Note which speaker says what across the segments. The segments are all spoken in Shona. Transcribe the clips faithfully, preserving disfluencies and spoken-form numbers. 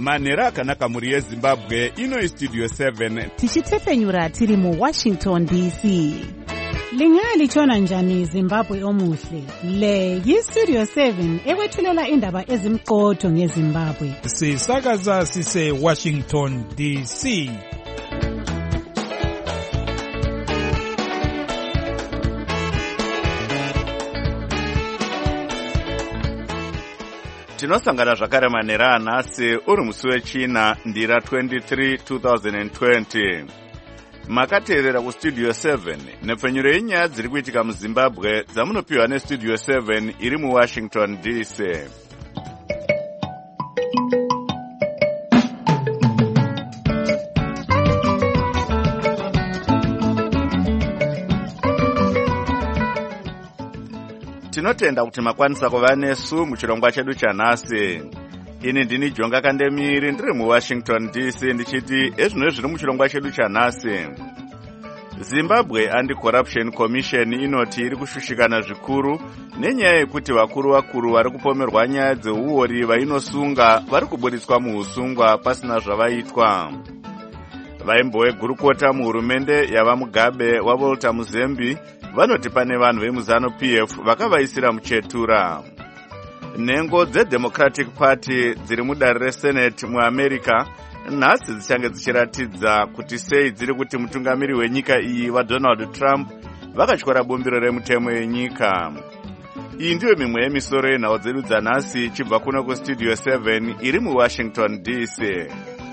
Speaker 1: Manera akanaka muri yeZimbabwe, ino Studio seven.
Speaker 2: Tichitefenyura tiri mu Washington D C.
Speaker 3: Lingali chona njani Zimbabwe omuhle. Le yi Studio seven ewethulela indaba ezimqotho ngeZimbabwe.
Speaker 4: Sisakaza sise Washington D C.
Speaker 1: Tinosangana zvakare manera anhasi uri musi wechina ndira twenty-three twenty twenty. Makateerera kuStudio seven nepfenyuro yenyaya dziri kuitika muZimbabwe dzamunopiwa neStudio seven iri muWashington D C. Tinotenda kuti makwanisa kuva nesu muchirongwa chedu chanhasi. Ini ndini Jonga Kandemiri ndiri muWashington D C ndichiti ezvino zviri muchirongwa chedu chanhasi. Zimbabwe Anti-Corruption Commission inoti iri kushushikana zvikuru nenyaya yekuti vakuru vakuru vari kupomerwa nyaya dzeuori vainosunga vari kuburitswa muusungwa pasina zvavaitwa. Vaimbowegurukota muhurumende yava Mugabe waVolta Muzembi vanoti pane vanhu vemuZanu P F vakavaisira muchetura. Nhengo dzeDemocratic Party dziri mudare reSenate muAmerica nhasi dzichange dzichiratidza kuti sei dziri kuti mutungamiri wenyika iyi vaDonald Trump vakatyora bumbiro remutemo yenyika. Iyi ndiyo mimwe yemisoro yenhau dzedu dzanhasi ichibva kuno kuStudio seven iri muWashington D C.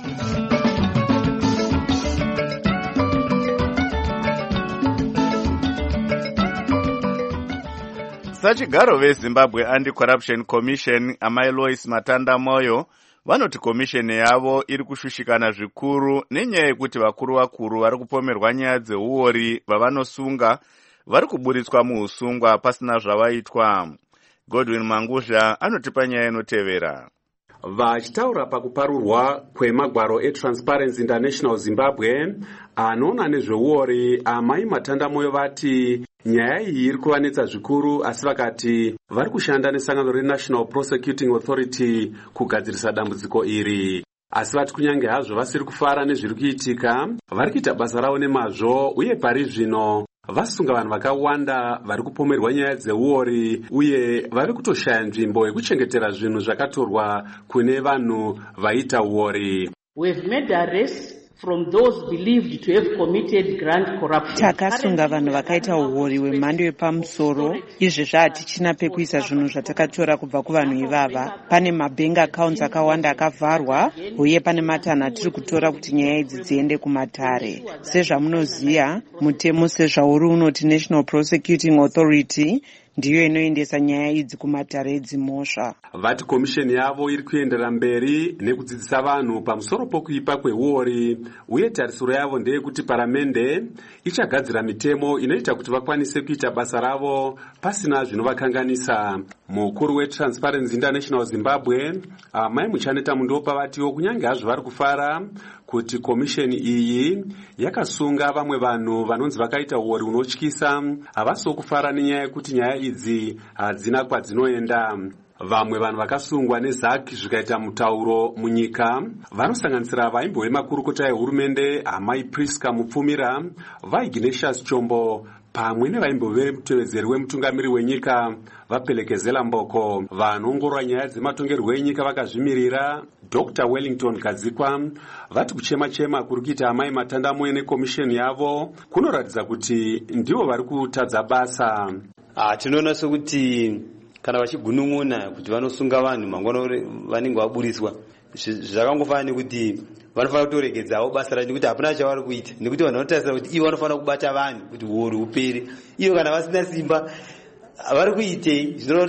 Speaker 1: Sachigaro veZimbabwe Anti-Corruption Commission amai Lois Matanda Moyo vanoti komisheni yavo iri kushushikana zvikuru nenyaya yekuti vakuru vakuru vari kupomerwa nyaya dzeuori vavanosunga vari kuburitswa muusungwa pasina zvavaitwa. Godwin Manguzha anotipa nyaya inotevera.
Speaker 5: Vachitaura pakuparurwa kwemagwaro eTransparency International Zimbabwe anoona nezveuori amai Matanda Moyo vati nyaya iyi iri kuvanetsa zvikuru, asi vakati vari kushanda nesangano reNational Prosecuting Authority kugadzirisa dambudziko iri. Asi vati kunyange hazvo vasiri kufara nezviri kuitika, vari kuita basa ravo nemazvo uye pari zvino vasunga vanhu vakawanda vari kupomerwa nyaya dzeuori uye vari kutoshaya nzvimbo yekuchengetera zvinhu zvakatorwa kune vanhu vaita uori.
Speaker 6: We've made arrests from those believed to have committed grand corruption.
Speaker 2: Takasunga vanhu vakaita uori hwemhando yepamusoro. Izvi zvatichina pekuisa zvinhu zvatakatora kubva kuvanhu ivava. Pane mabank accounts akawanda akavharwa uye pane matanha tiri kutora kuti nyaya idzi dziende kumatare. Sezvamunoziva, mutemo sezvauri unoti National Prosecuting Authority ndiyo inoendesa nyaya idzi kumatare edzimhosva.
Speaker 5: Vati komisheni yavo iri kuendera mberi nekudzidzisa vanhu pamusoro pokuipa kweuori uye tarisiro yavo ndeyekuti paramende ichagadzira mitemo inoita kuti vakwanise kuita basa ravo pasina zvinovakanganisa. Mukuru weTransparency International Zimbabwe amai Muchaneta Mundopa vatiwo kunyange hazvo vari kufara kuti komisheni iyi yakasunga vamwe vanhu vanonzi vakaita uori unotyisa, havasi kufara nenyaya yekuti nyaya idzi hadzina kwadzinoenda. Vamwe vanhu vakasungwa nezaki zvikaita mutauro munyika vanosanganisira vaimbo vemakurukota ehurumende amai Priska Mupfumira, vaIgnatius Chombo pamwe nevaimbo vemutevedzeri wemutungamiri wenyika vaPelekezela Mboko. Vanoongorora nyaya dzematongerwo enyika vakazvimirira Doctor Wellington Kadzikwa vati kuchema chema kuri kuita amai Matanda Moyo nekomisheni yavo kunoratidza kuti ndivo vari kutadza basa.
Speaker 7: Ah, tinoona sokuti kana vachigunun'una kuti vanosunga vanhu mangwana vanenge vaburiswa, zvakangofana nekuti vanofanira kutoregedzawo basa racho kuti hapana chavari kuita, nekuti vanhu vanotarisira kuti ivo vanofanira kubata vanhu kuti uori hupere. Iyo kana vasina simba vari kuitei? Zvinoona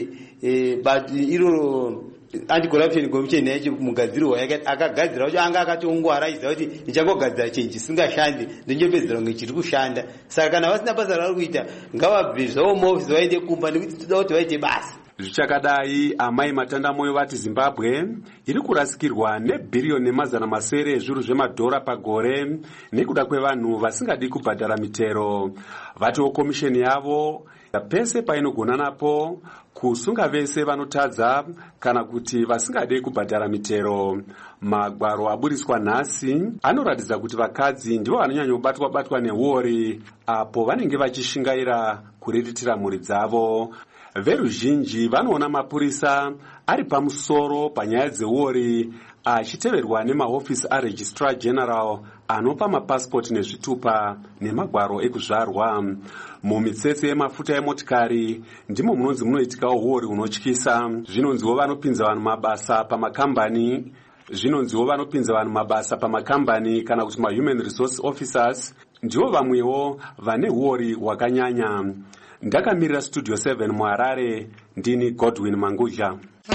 Speaker 7: kuti iro Anti-Corruption Commission yacho mugadzirwa akagadzira wacho anga akatongwara achiziva kuti ndichangogadzira chinhu chisingashandi ndinjopedzera kunge chiri kushanda. Saka kana vasina basa ravari kuita ngavabve zvavo muofisi vaende kumba nekuti toda kuti vaite basa.
Speaker 5: Zvichakadai, amai Matandamoyo vati Zimbabwe iri kurasikirwa nebhiriyoni nemazana masere ezvinhu zvemadhora pagore nekuda kwevanhu vasingadi kubhadhara mitero. Vatiwo komisheni yavo pese painogona napo kusunga vese vanotadza kana kuti vasingadi kubhadhara mitero. Magwaro aburiswa nhasi anoratidza kuti vakadzi ndivo vanonyanyobatwa batwa nehori apo vanenge vachishingaira kuriritira mhuri dzavo. Veruzhinji vanoona mapurisa ari pamusoro panyaya dzehori achiteverwa nemahofisi aregistrar general anopa mapasipoti nezvitupa nemagwaro ekuzvarwa. Mumitsetse yemafuta emotikari ndimo munonzi munoitikawo hori unotyisa. Zvinonziwo vanopinza vanhu mabasa pamakambani zvinonziwo vanopinza vanhu mabasa pamakambani kana kuti ma-human resource officers ndivo vamwewo vane hori hwakanyanya. Ndakamirira Studio seven muHarare, ndini Godwin Mangudya.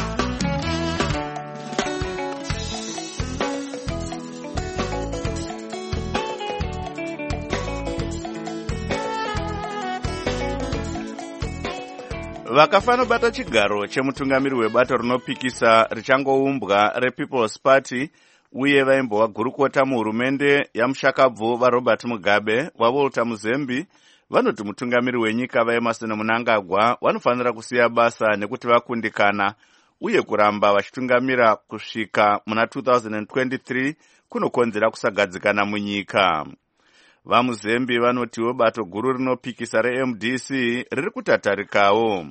Speaker 1: Vakafano bata chigaro chemutungamiri webato rinopikisa richangoumbwa rePeople's Party uye vaimbova gurukota muhurumende yamushakabvu vaRobert Mugabe waWalter Muzembi vanoti mutungamiri wenyika vaEmerson Mnangagwa vanofanira kusiya basa nekuti vakundikana uye kuramba vachitungamira kusvika muna two thousand twenty-three kunokonzera kusagadzikana munyika. VaMuzembi vanotiwo bato guru rinopikisa reM D C riri kutatarikawo.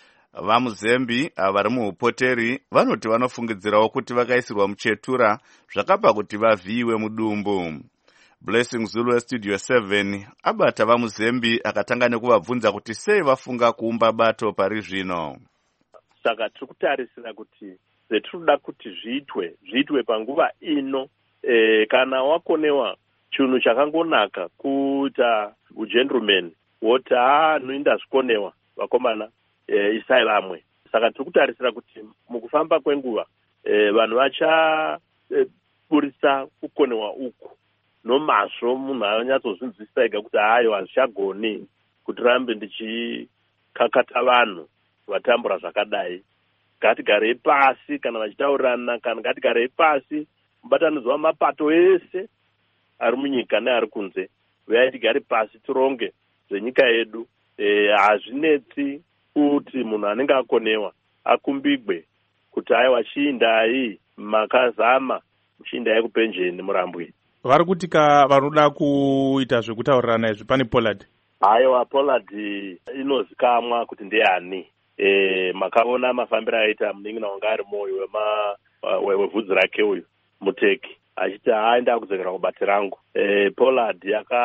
Speaker 1: VaMuzembi vari muupoteri vanoti vanofungidzirawo kuti vakaisirwa muchetura zvakapa kuti vavhiyiwe mudumbu. Blessing Zulu Studio seven abata VaMuzembi akatanga nekuvabvunza kuti sei vafunga kuumba bato pari zvino.
Speaker 8: Saka tiri kutarisira kuti zvetinoda kuti zviitwe zviitwe panguva ino. E, kana wakonewa chinhu chakangonaka kuita ugentleman woti haa noinda zvikonewa vakomana e, isai vamwe. Saka tiri kutarisira kuti mukufamba kwenguva e, vanhu vachaburisa e, kukonewa uku nomazvo. Munhu anyatsozvinzwisisa ega kuti hayo hazvichagoni kuti rambe ndichikakata vanhu vatambura zvakadai. Ngatigarei pasi kana vachitaurirana, kana ngatigarei pasi mubatanidzwa mapato ese ari munyika neari kunze, uyai tigare pasi tironge zvenyika yedu. Hazvinetsi e, kuti munhu anenge akonewa akumbigwe kuti aiwa chiindai makazama muchiindai kupenjeni murambwe.
Speaker 4: Vari kutika vanoda kuita zvekutaurirana izvi pane Pollard.
Speaker 8: Aiwa Pollard inozikamwa kuti ndeyani. E, makaona mafambiro aita muningi naunga ari moyo wema wevhudzi rake uyu muteki achiti aenda kudzokera kubati rangu. E, Pollard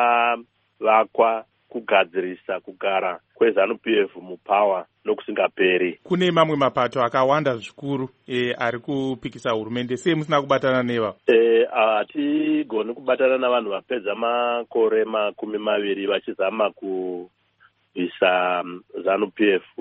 Speaker 8: yakavakwa kugadzirisa kugara kweZANU-P F mupower nokusingaperi.
Speaker 4: Kune mamwe mapato akawanda zvikuru e, ari kupikisa hurumende, sei musina kubatana neva?
Speaker 8: E, hatigoni kubatana navanhu vapedza makore makumi maviri vachizama kubvisa ZANU-P F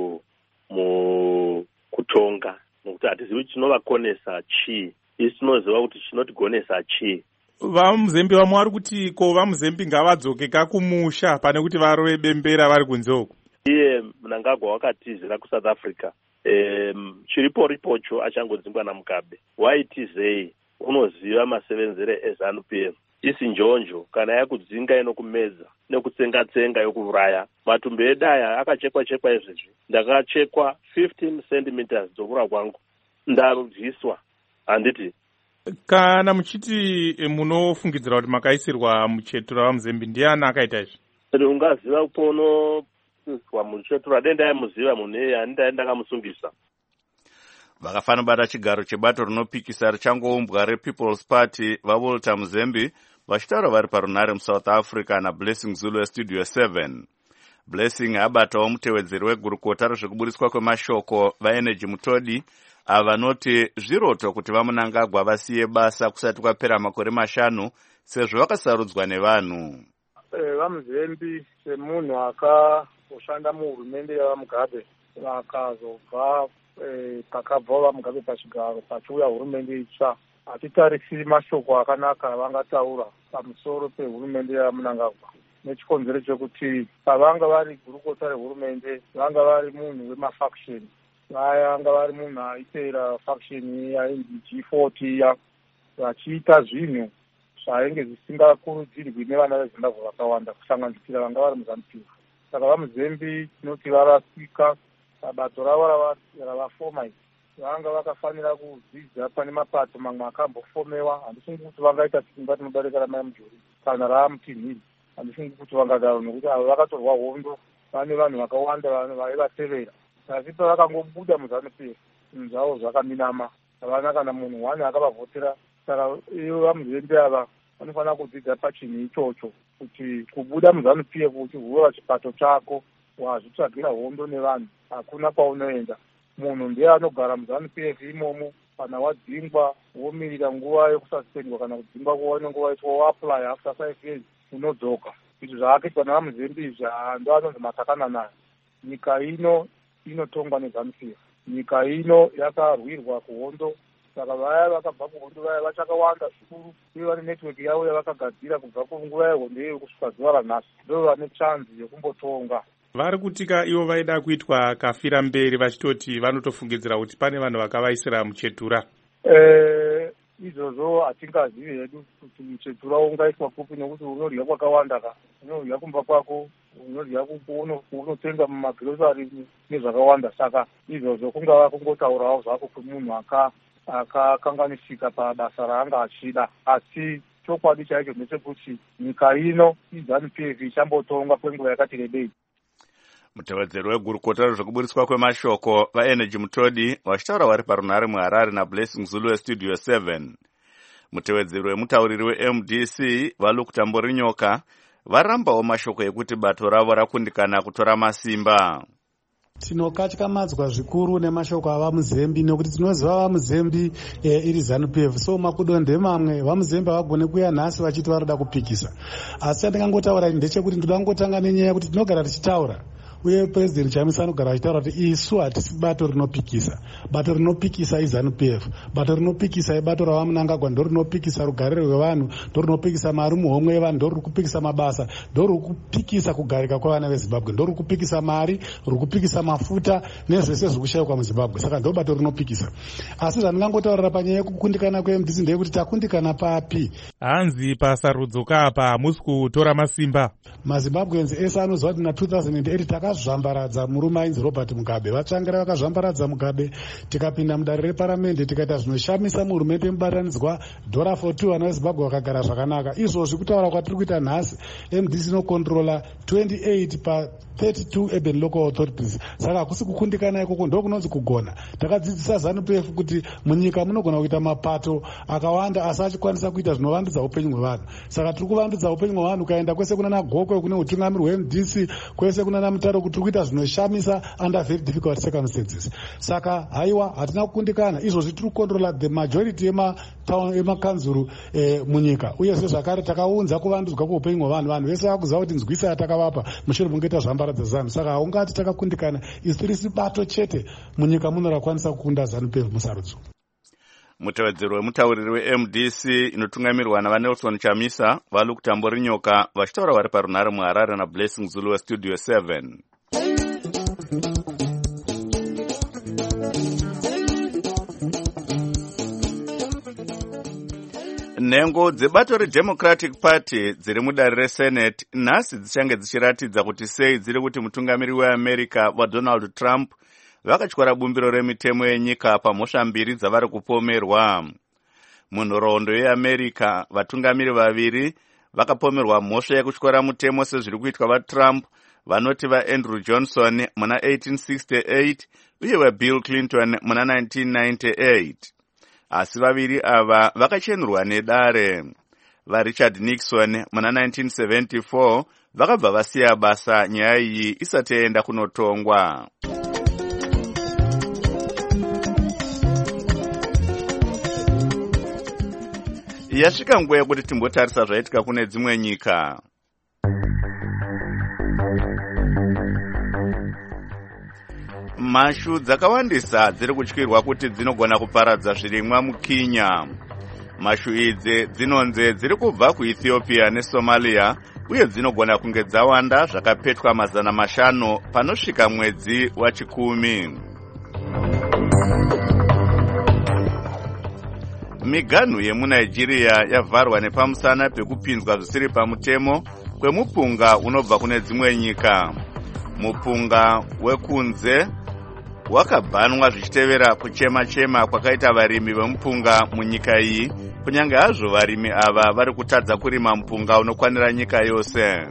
Speaker 8: mukutonga, nokuti hatizivi chinovakonesa chii. Isi tinoziva kuti chinotigonesa chii.
Speaker 4: VaMuzembi vamwe vari kuti ko VaMuzembi ngavadzoke kakumusha pane kuti varove bembera vari kunze uku.
Speaker 8: Iye Mnangagwa wakatizira kuSouth Africa. E, chiripo ripocho achangodzingwa naMugabe. Waitizei unoziva masevenzere eZANU-P F. Isi njonjo kana yakudzinga inokumedza nekutsenga-tsenga yokuuraya. Matumbi edaya akachekwa-chekwa izvezvi. Ndakachekwa fifteen centimeters dzokura kwangu. Ndarudiswa. Handiti.
Speaker 4: Kana muchiti munofungidzira kuti makaisirwa muchetura VaMuzembi, ndiani akaita izvi?
Speaker 8: Ungaziva kuponoiswa muchetura denda yamuziva munhu iye handidai ndakamusungisa.
Speaker 1: Vakafana bata chigaro chebato rinopikisa richangoumbwa rePeople's Party vaWalter Muzembi vachitaura vari parunare muSouth Africa naBlessing Zulu Studio seven. Blessing abatawo mutevedzeri wegurukota rezvekuburiswa kwemashoko vaEnergy Mutodi avanoti zviroto kuti vaMnangagwa vasiye basa kusati kwapera makore mashanu sezvo vakasarudzwa nevanhu.
Speaker 9: VaMuzembi semunhu akazoshanda muhurumende yavaMugabe vakazobva pakabva vaMugabe pachigaro pachiuya hurumende itsva, hatitarisiri mashoko akanaka avangataura pamusoro pehurumende yaMnangagwa. Nechikonzero chekuti pavanga vari gurukota rehurumende vanga vari munhu wemafaction vayanga vari munhu aiteera faction yainzi G forty iya vachiita zvinhu zvainge zvisingakurudzirwi nevana vezimbabwe vakawanda kusanganisira vanga vari muZANU-P F. Saka vamuZembi tinoti varasika bato ravo ravafoma iri vanga vakafanira kudzidza pane mapato mamwe akambofomewa. Handifungi kuti vangaita simba tinodarika ramai mujuri kana ramutinhiri, handifungi kuti vangadaro nokuti avo vakatorwa hondo vane vanhu vakawanda vaivatevera. Asi pavakangobuda muZANU-P F zvinhu zvavo zvakaminama, havana kana munhu wani akavavhotera. Saka ivo vamuZembi ava vanofanira kudzidza pachinhu ichocho kuti kubuda muZANU-P F uchivhura chipato chako wazvitsvagira hondo nevanhu hakuna kwaunoenda. Munhu ndiye anogara muZANU-P F imomo, kana wadzingwa womirira nguva yekususpendwa kana kudzingwa kuone nguva yetwa woapply after five years unodzoka. Izvi zvakaitwa navamuZembi izvi ndo anonzi matakana nayo. Nyika ino inotongwa neZANU-P F. Nyika ino yakarwirwa kuhondo, saka vaya vakabva kuhondo vaya vachakawanda zvikuru uye vane network yavo yavakagadzira kubva kunguva yehondo iyoyo kusvika zuva ranhasi, ndo vane chanzi yekumbotonga.
Speaker 4: Vari kutika ivo vaida kuitwa kafira mberi vachitoti vanotofungidzira kuti pane vanhu vakavaisira muchetura.
Speaker 9: Eh, izvozvo hatingazivi hedu kuti muchetura ungaiswa kupi, nekuti unorya kwakawanda ka, unorya kumba kwako, unorya unotenga mumagrosari nezvakawanda. Saka izvozvo kungava kungotaurawo zvako kwemunhu aka akakanganisika pabasa raanga achida, asi chokwadi chaicho ndechekuti nyika ino iZANU-P F ichambotonga kwenguva yakati rebei.
Speaker 1: Mutevedzeri wegurukota rezvekuburiswa kwemashoko vaenergy Mutodi vachitaura vari parunhare muHarare naBlessing Zulu westudio seven. Mutevedzeri wemutauriri weM D C vaLukta Mborinyoka varambawo mashoko ekuti bato ravo rakundikana kutora masimba.
Speaker 10: Tinokatyamadzwa zvikuru nemashoko avamuZembi nekuti tinoziva vamuZembi e, iri ZANU-P F. So makudo ndemamwe vamuZembi havagone kuuya nhasi vachiti varida kupikisa. Asi chandingangotaura ndechekuti ndoda kungotanga nenyaya yekuti tinogara tichitaura uye President Chamisa anogara achitaura kuti isu hatisi bato rinopikisa. Bato rinopikisa iZANU-P F. Bato rinopikisa ibato ravaMnangagwa ndo rinopikisa rugariro rwevanhu, ndo rinopikisa mari muhomwe yevanhu, ndo ririkupikisa mabasa, ndo ririkupikisa kugarika kwevana veZimbabwe, ndo ririkupikisa mari, ririkupikisa mafuta nezvese zviri kushayikwa muZimbabwe. Saka ndo bato rinopikisa. Asi zvandingangotaurira panyaya yekukundikana kweM D C ndeyekuti takundikana papi?
Speaker 4: Hanzi pasarudzoka apa hamusi kutora masimba.
Speaker 10: MaZimbabweans ese anoziva kuti na two thousand eight takazvambaradza murume ainzi Robert Mugabe. Vatsvangira vakazvambaradza Mugabe, tikapinda mudare reparamende tikaita zvinoshamisa muhurumende mubatanidzwa dhora for two vana veZimbabwe vakagara zvakanaka. Izvozvi kutaura kwatiri kuita nhasi, M D C inokontrola twenty-eight pa thirty-two urban local authorities. Saka hakusi kukundikana ikoko, ndo kunonzi kugona. Takadzidzisa ZANU-P F kuti munyika munogona kuita mapato akawanda asi achikwanisa kuita zvinovandudza upenyu hwevanhu. Saka tiri kuvandudza upenyu hwevanhu, ukaenda kwese kuna Gokwe, kune utungamiri hweM D C, kwese kuna Namutaro, kuti tiri kuita zvinoshamisa under very difficult circumstances. Saka haiwa hatina kukundikana, izvozvi tiri kukontrola the majority emakanzuru eh, munyika. Uye zvakare takaunza kuvandudzwa kweupenyu hwevanhu. Vanhu vese vakuziva kuti nzwisa yatakavapa mushure mungoita zvambaradza ZANU. Saka haungati takakundikana, isi tiri bato chete munyika muno rakwanisa kukunda ZANU-P F musarudzo.
Speaker 1: Mutevedzeri wemutauriri weM D C inotungamirwa navaNelson Chamisa vaLukta Mborinyoka vachitaura vari parunhare muHarare naBlessing Zulu westudio seven. Nhengo dzebato reDemocratic Party dziri mudare reSenate nhasi dzichange dzichiratidza kuti sei dziri kuti mutungamiri weAmerica waDonald Trump vakatyora bumbiro remitemo yenyika pamhosva mbiri dzavari kupomerwa. Munhoroondo yeAmerica vatungamiri vaviri vakapomerwa mhosva yekutyora mutemo sezviri kuitwa vaTrump vanoti vaAndrew Johnson muna eighteen sixty-eight uye vaBill Clinton muna nineteen ninety-eight. Asi vaviri ava vakachenurwa nedare. VaRichard Nixon muna nineteen seventy-four vakabva vasiya basa nyaya iyi isati yaenda kunotongwa. Yasvika nguva yekuti timbotarisa zvaitika kune dzimwe nyika. Mashu dzakawandisa dziri kutyirwa kuti dzinogona kuparadza zvirimwa muKenya. Mashu idzi dzinonze dziri kubva kuEthiopia neSomalia uye dzinogona kunge dzawanda zvakapetwa mazana mashanu panosvika mwedzi wachikumi. miganhu yemunigeria yavharwa nepamusana pekupinzwa zvisiri pamutemo kwemupunga unobva kune dzimwe nyika. Mupunga wekunze wakabhanwa zvichitevera kuchema-chema kwakaita varimi vemupunga munyika iyi, kunyange hazvo varimi ava vari kutadza kurima mupunga unokwanira nyika yose.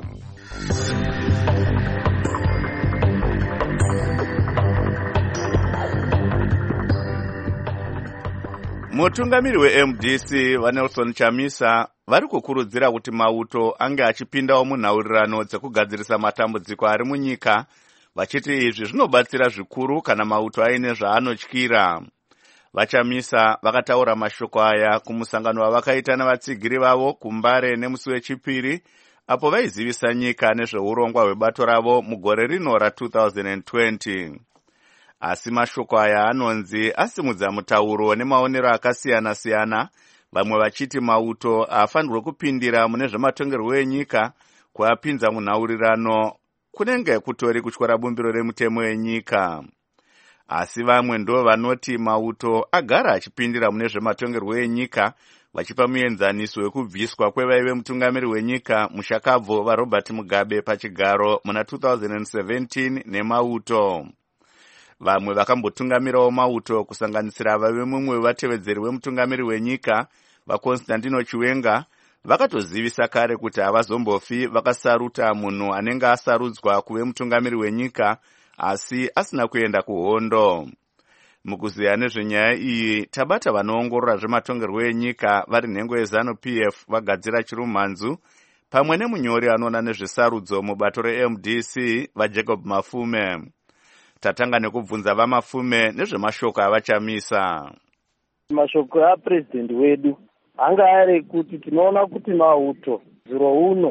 Speaker 1: Mutungamiri we-M D C vaNelson Chamisa vari kukurudzira kuti mauto ange achipindawo munhaurirano dzekugadzirisa matambudziko ari munyika, vachiti izvi zvinobatsira zvikuru kana mauto aine zvaanotyira. VaChamisa vakataura mashoko aya kumusangano wavakaita navatsigiri vavo kuMbare nemusi wechipiri, apo vaizivisa nyika nezveurongwa hwebato ravo mugore rino ra-twenty twenty. Asi mashoko aya anonzi asimudza mutauro nemaonero akasiyana-siyana, vamwe vachiti mauto afanirwe kupindira mune zvematongerwo enyika kuapinza munhaurirano kunenge kutori kutyora bumbiro remutemo wenyika. Asi vamwe ndo vanoti mauto agara achipindira mune zvematongerwo enyika, vachipa muenzaniso wekubviswa kwevaive mutungamiri wenyika mushakabvu vaRobert Mugabe pachigaro muna two thousand seventeen nemauto. Vamwe vakambotungamirawo mauto kusanganisira vave mumwe wevatevedzeri wemutungamiri wenyika vaConstantino Chiwenga vakatozivisa kare kuti havazombofi vakasaruta munhu anenge asarudzwa kuve mutungamiri wenyika asi asina kuenda kuhondo. Mukuziya nezvenyaya iyi tabata vanoongorora zvematongerwo enyika vari nhengo yeZanu P F vagadzira Chirumhanzu pamwe nemunyori anoona nezvesarudzo mubato re-M D C vaJacob Mafume. Tatanga nekubvunza vaMafume nezvemashoko avaChamisa.
Speaker 11: Mashoko apresident wedu anga ari kuti tinoona kuti mauto zuro uno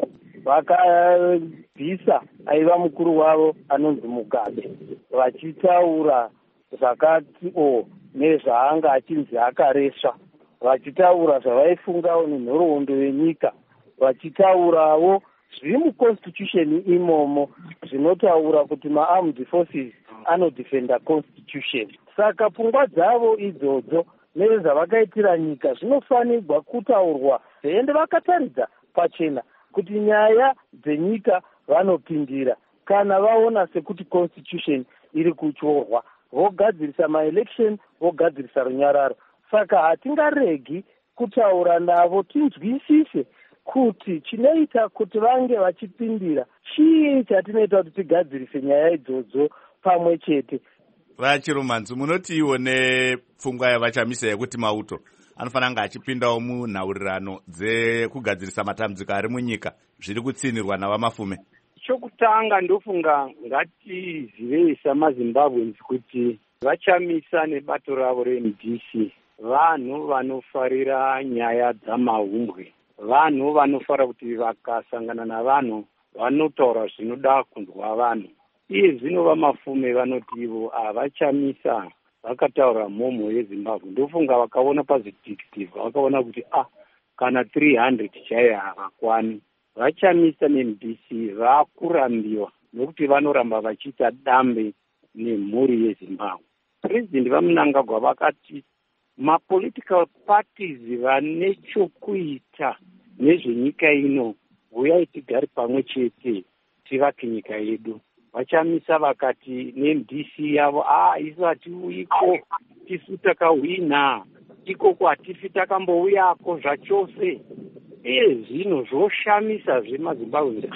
Speaker 11: vakabvisa aiva mukuru wavo anonzi Mugabe, vachitaura zvakati o nezvaanga achinzi akaresva, vachitaura zvavaifungawo nenhoroondo yenyika, vachitaurawo zviri muconstitution imomo zvinotaura kuti ma-armed forces anodefenda constitution. Saka pfungwa dzavo idzodzo nezvavakaitira nyika zvinofanirwa kutaurwa zveende vakataridza pachena kuti nyaya dzenyika vanopindira kana vaona sekuti constitution iri kutyorwa, vogadzirisa maelection, vogadzirisa runyararo. Saka hatingaregi kutaura navo tinzwisise kuti chinoita kuti vange vachipindira chii chatinoita kuti tigadzirise nyaya idzodzo pamwe chete.
Speaker 1: VaChirumhanzu, munoti iwo nepfungwa yavaChamisa yekuti mauto anofanira kunge achipindawo munhaurirano dzekugadzirisa matambudziko ari munyika zviri kutsinirwa navaMafume?
Speaker 12: Chokutanga ndofunga ngatizive samaZimbabweans kuti vaChamisa nebato ravo re-M D C vanhu vanofarira nyaya dzamahumbwe, vanhu vanofarira kuti vakasangana navanhu vanotaura zvinoda kunzwa vanhu. Iye zvino vaMafume vanoti ivo avaChamisa vakataura mhomho yeZimbabwe. Ndofunga vakaona pazvidictive vakaona kuti ah kana three hundred chaiyo havakwani. VaChamisa ne-M D C vakurambiwa nokuti vanoramba vachiita dambe nemhuri yeZimbabwe. President vaMnangagwa vakati mapolitical parties vane chokuita nezvenyika ino uyai tigare pamwe chete tivake nyika yedu. VaChamisa vakati ne-M D C yavo ah isu hatiuyiko, tisu takahwina, ikoko hatifi takambouyako zvachose. Iye zvino zvoshamisa zvemaZimbabwe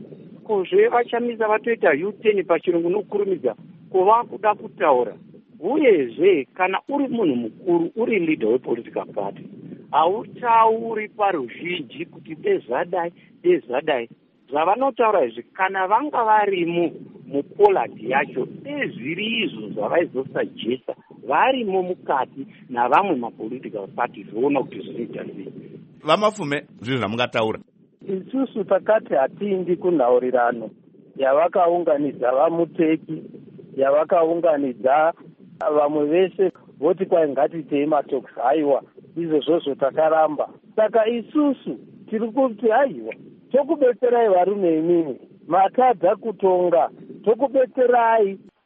Speaker 12: kozve vaChamisa vatoita U ten pachirungu nokurumidza kuva kuda kutaura. Uyezve kana uri munhu mukuru, uri leader wepolitical party, hautauri paruzhinji kuti dezvadai dezvadai. Zvavanotaura izvi kana vanga varimo mupolati yacho ezviri izvo zvavaizosajesta varimo mukati navamwe mapolitical parties voona kuti zvinoita sei.
Speaker 1: VaMafume, zvinhu zvamungataura?
Speaker 11: Isusu takati hatiindi kunhaurirano yavakaunganidza vaMuteki, yavakaunganidza vamwe vese voti kwai ngatiitei matoks, haiwa izvozvozvo takaramba. Saka isusu tiri kuti haiwa tokubetserai varume imimi, matadza kutonga, tokubetserai.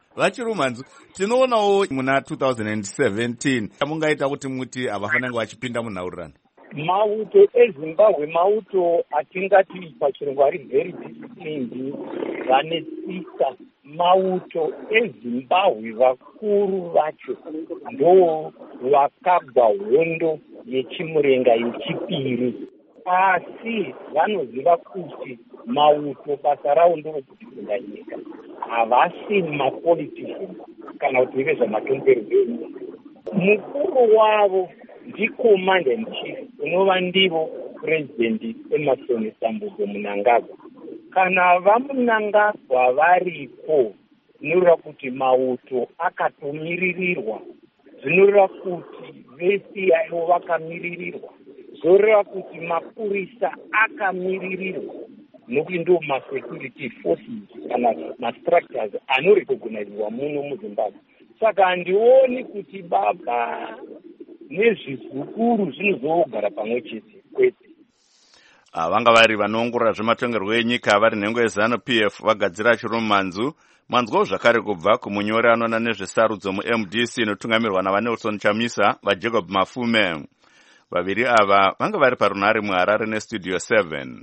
Speaker 1: vachirumanzu tinoonawo muna two thousand seventeen mungaita kuti muti havafanirwa vachipinda munhaurirano.
Speaker 12: Mauto eZimbabwe mauto atingati pachirungu ari very disciplined, vane tsika. Mauto eZimbabwe vakuru vacho ndo vakagwa hondo yechimurenga yechipiri, asi vanoziva kuti mauto basa ravo ndokutonga nyika, havasi mapoliticians kana kuti ive zvamatongerwo enyika. Mukuru wavo ndiCommander in Chief unova ndivo President Emmerson Sambugo Mnangagwa. Kana vamunangagwa varipo, zvinoreva kuti mauto akatomiririrwa, zvinoreva kuti vesi yaivo vakamiririrwa, zvoreva kuti mapurisa akamiririrwa, nokuti ndo masecurity forces kana mastructures anorecognizwa muno muZimbabwe. Saka handioni kuti baba nezvizukuru zvinozogara pamwe chete kwete.
Speaker 1: Vanga vari vanoongorora zvematongerwo enyika vari nhengo yeZanu P F vagadzira chirumanzu. Mwanzwawo zvakare kubva kumunyori anoona nezvesarudzo mu-M D C inotungamirwa navanelson Chamisa vaJacob Mafume. Vaviri ava vanga vari parunhare muHarare nestudio seven.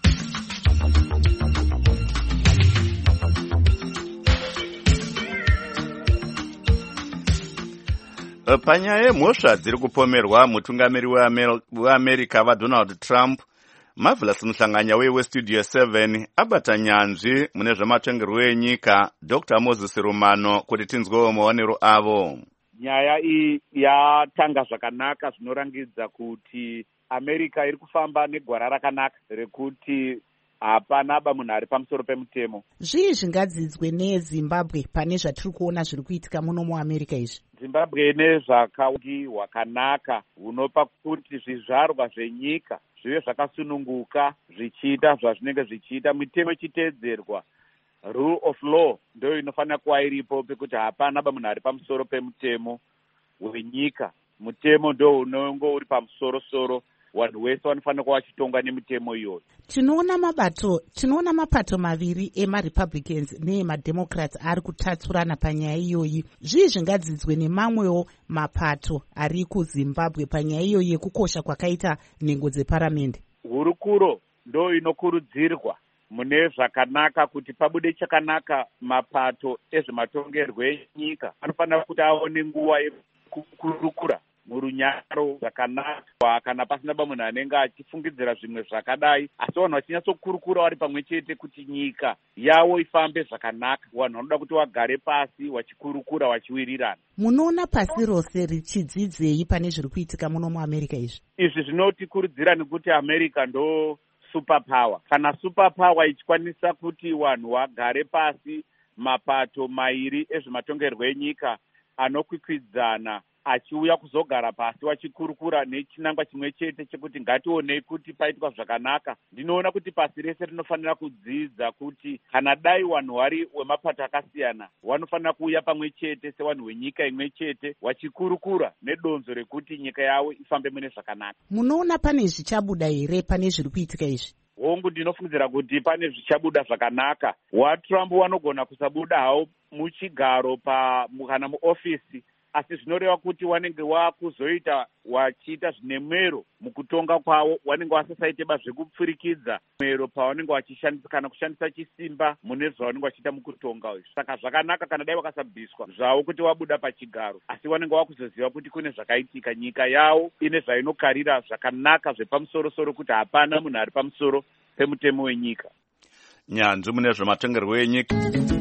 Speaker 1: Panyaya yemhosva dziri kupomerwa mutungamiri weAmerica vaDonald Trump, Marvelous Muhlanganya westudio seven abata nyanzvi mune zvematongerwo enyika Doctor Moses Rumano kuti tinzwewo maonero avo.
Speaker 13: Nyaya iyi yatanga zvakanaka zvinorangidza kuti America iri kufamba negwara rakanaka rekuti hapana aba munhu ari pamusoro pemutemo.
Speaker 14: Zvii zvingadzidzwe neZimbabwe pane zvatiri kuona zviri kuitika muno muAmerica izvi?
Speaker 13: Zimbabwe ine zvakauki hwakanaka hunopa kuti zvizvarwa zvenyika zvive zvakasununguka zvichiita zvazvinenge zvichiita, mitemo ichiteedzerwa. Rule of law ndio inofanira kuva iripo pekuti hapana aba munhu ari pamusoro pemutemo wenyika. Mutemo ndio unonge uri pamusoro-soro, vanhu vese vanofanira kuva vachitongwa nemitemo iyoyo.
Speaker 14: Tinoona mabato, tinoona mapato maviri emaRepublicans neemademocrats ari kutatsurana panyaya iyoyi. Zvii zvingadzidzwe nemamwewo mapato ari kuZimbabwe panyaya iyoyi yekukosha kwakaita nhengo dzeparamende?
Speaker 13: Hurukuro ndo inokurudzirwa mune zvakanaka kuti pabude chakanaka. Mapato ezvematongerwo enyika anofanira kuti aone nguva yekukurukura murunyaro zvakanaka, kana pasina ba munhu anenge achifungidzira zvimwe zvakadai, asi vanhu vachinyatsokurukura vari pamwe chete kuti nyika yavo ifambe zvakanaka. Vanhu vanoda kuti vagare pasi vachikurukura vachiwirirana.
Speaker 14: Munoona pasi rose richidzidzei pane zviri kuitika muno muAmerica izvi?
Speaker 13: Izvi zvinotikurudzira nekuti America ndo super power. Kana super power ichikwanisa kuti vanhu vagare pasi, mapato mairi ezvematongerwo enyika anokwikwidzana achiuya kuzogara pasi vachikurukura nechinangwa chimwe chete chekuti ngationei kuti paitwa zvakanaka, ndinoona kuti pasi rese rinofanira kudzidza kuti kana dai vanhu vari wemapato akasiyana vanofanira kuuya pamwe chete sevanhu venyika imwe chete vachikurukura nedonzo rekuti nyika yavo ifambe mune zvakanaka.
Speaker 14: Munoona pane zvichabuda here pane zviri kuitika izvi?
Speaker 13: Hongu ndinofungidzira kuti pane zvichabuda zvakanaka. WaTrump vanogona kusabuda havo muchigaro pa kana muofisi, asi zvinoreva kuti wanenge wakuzoita wachiita zvine mwero mukutonga kwavo, wanenge wasasaite zvekupfurikidza mwero pawanenge wachishandisa kana kushandisa chisimba mune zvawanenge wachiita mukutonga izvi. Saka zvakanaka kana dai wakasabviswa zvavo kuti wabuda pachigaro, asi wanenge wakuzoziva kuti kune zvakaitika, nyika yavo ine zvainokarira zvakanaka zvepamusoro-soro, kuti hapana munhu ari pamusoro pemutemo wenyika.
Speaker 1: Nyanzvi mune zvematongerwo enyika.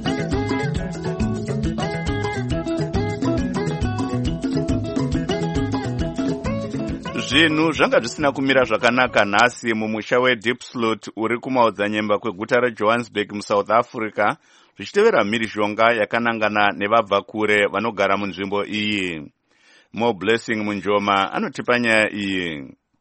Speaker 1: Zvinhu zvanga zvisina kumira zvakanaka nhasi mumusha weDiepsloot uri kumaodzanyemba kweguta reJohannesburg muSouth Africa, zvichitevera mhirizhonga yakanangana nevabva kure vanogara munzvimbo iyi. Mo Blessing Munjoma anotipa nyaya iyi.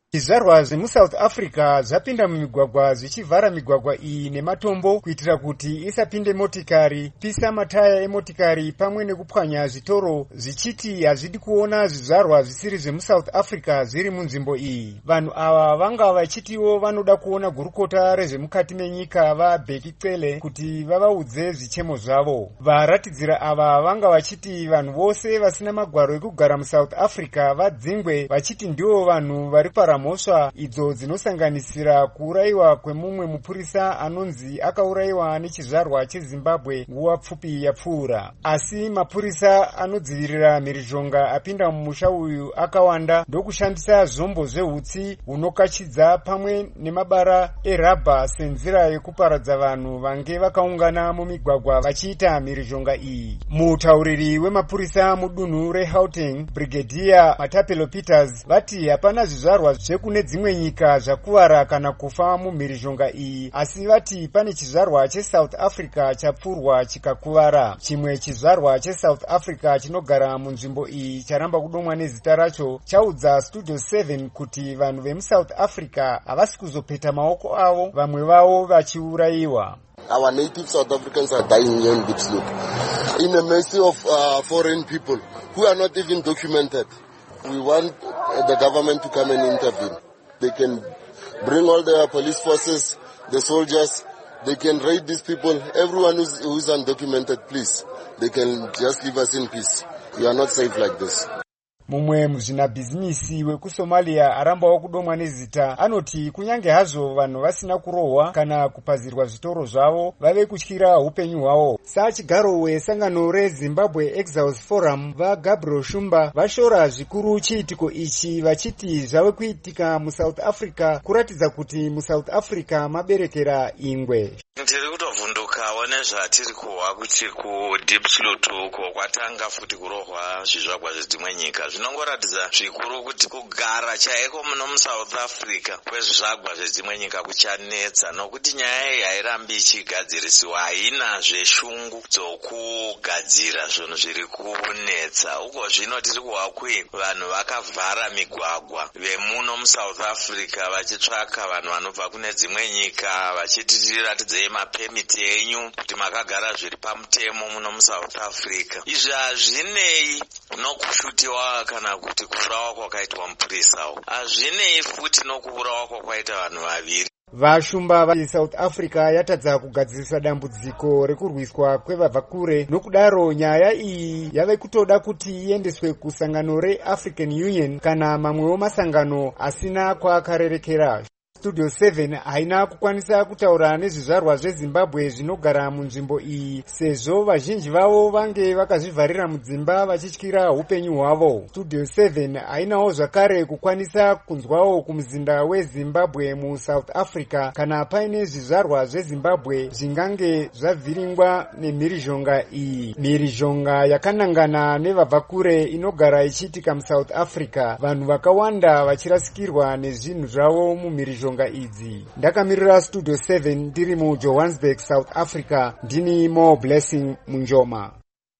Speaker 15: Zvizvarwa zvemusouth Africa zvapinda mumigwagwa zvichivhara migwagwa iyi nematombo kuitira kuti isapinde motikari, pisa mataya emotikari pamwe nekupwanya zvitoro, zvichiti hazvidi kuona zvizvarwa zvisiri zvemusouth Africa zviri munzvimbo iyi. Vanhu ava vanga vachitiwo vanoda kuona gurukota rezvemukati menyika vaBheki Cele kuti vavaudze zvichemo zvavo. Varatidzira ava vanga vachiti vanhu vose vasina magwaro ekugara musouth Africa vadzingwe, vachiti ndivo vanhu vari para mhosva idzo dzinosanganisira kuurayiwa kwemumwe mupurisa anonzi akaurayiwa nechizvarwa cheZimbabwe nguva pfupi yapfuura. Asi mapurisa anodzivirira mhirizhonga apinda mumusha uyu akawanda ndokushandisa zvombo zvehutsi hunokachidza pamwe nemabara erabha senzira yekuparadza vanhu vange vakaungana mumigwagwa vachiita mhirizhonga iyi. Mutauriri wemapurisa mudunhu reGauteng, Brigadier Matapelo Peters, vati hapana zvizvarwa zvekune dzimwe nyika zvakuvara kana kufa mumhirizhonga iyi, asi vati pane chizvarwa cheSouth Africa chapfurwa chikakuvara. Chimwe chizvarwa cheSouth Africa chinogara munzvimbo iyi charamba kudomwa nezita racho chaudza Studio seven kuti vanhu vemuSouth Africa havasi kuzopeta maoko avo, vamwe vavo vachiurayiwa.
Speaker 16: Our native South Africans are dying here in Diepsloot in the mercy of uh, foreign people who are not even documented. We want uh, the government to come and intervene. They can bring all the police forces, the soldiers, they can raid these people. Everyone who's, who's undocumented, please, they can just leave us in peace. We are not safe like this.
Speaker 15: Mumwe muzvinabhizinisi wekuSomalia arambawo kudomwa nezita anoti kunyange hazvo vanhu vasina kurohwa kana kupazirwa zvitoro zvavo vave kutyira upenyu hwavo. Sachigaro wesangano reZimbabwe Exiles Forum vaGabriel Shumba vashora zvikuru chiitiko ichi vachiti zvave kuitika muSouth Africa kuratidza kuti muSouth Africa maberekera ingwe.
Speaker 17: Tiri kutovhundukawo nezvatiri kuhwa kuti kuDiepsloot uko kwatanga futi kurohwa zvizvarwa zvedzimwe nyika. Zvinongoratidza zvikuru kuti kugara chaiko muno muSouth Africa kwezvizvarwa zvedzimwe nyika kuchanetsa, nokuti nyaya iyi hairambi ichigadzirisiwa, haina zveshungu dzokugadzira zvinhu zviri kunetsa. Uko zvino tiri kuhwa kuti vanhu vakavhara migwagwa vemuno muSouth Africa vachitsvaka vanhu vanobva kune dzimwe nyika vachiti tiratidzei mapemiti enyu kuti makagara zviri pamutemo muno muSouth Africa. Izvi hazvinei nokushutiwa kana kuti kuurawa kwakaitwa mupurisawo, hazvinei futi nokuurawa kwakaita vanhu vaviri.
Speaker 15: Vashumba vaSouth Africa yatadza kugadzirisa dambudziko rekurwiswa kwevabvakure, nokudaro nyaya iyi yave kutoda kuti iendeswe kusangano reAfrican Union kana mamwewo masangano asina kwaakarerekera. Studio seven haina kukwanisa kutaura nezvizvarwa zveZimbabwe zvinogara munzvimbo iyi sezvo vazhinji vavo vange vakazvivharira mudzimba vachityira upenyu hwavo. Studio seven hainawo zvakare kukwanisa kunzwawo kumuzinda weZimbabwe muSouth Africa kana paine zvizvarwa zveZimbabwe zvingange zvavhiringwa nemhirizhonga iyi. Mhirizhonga yakanangana nevabvakure inogara ichiitika muSouth Africa, vanhu vakawanda vachirasikirwa nezvinhu zvavo mumhirizhonga idzi. Ndakamirira Studio seven ndiri muJohannesburg, South Africa, ndini Mo Blessing Munjoma.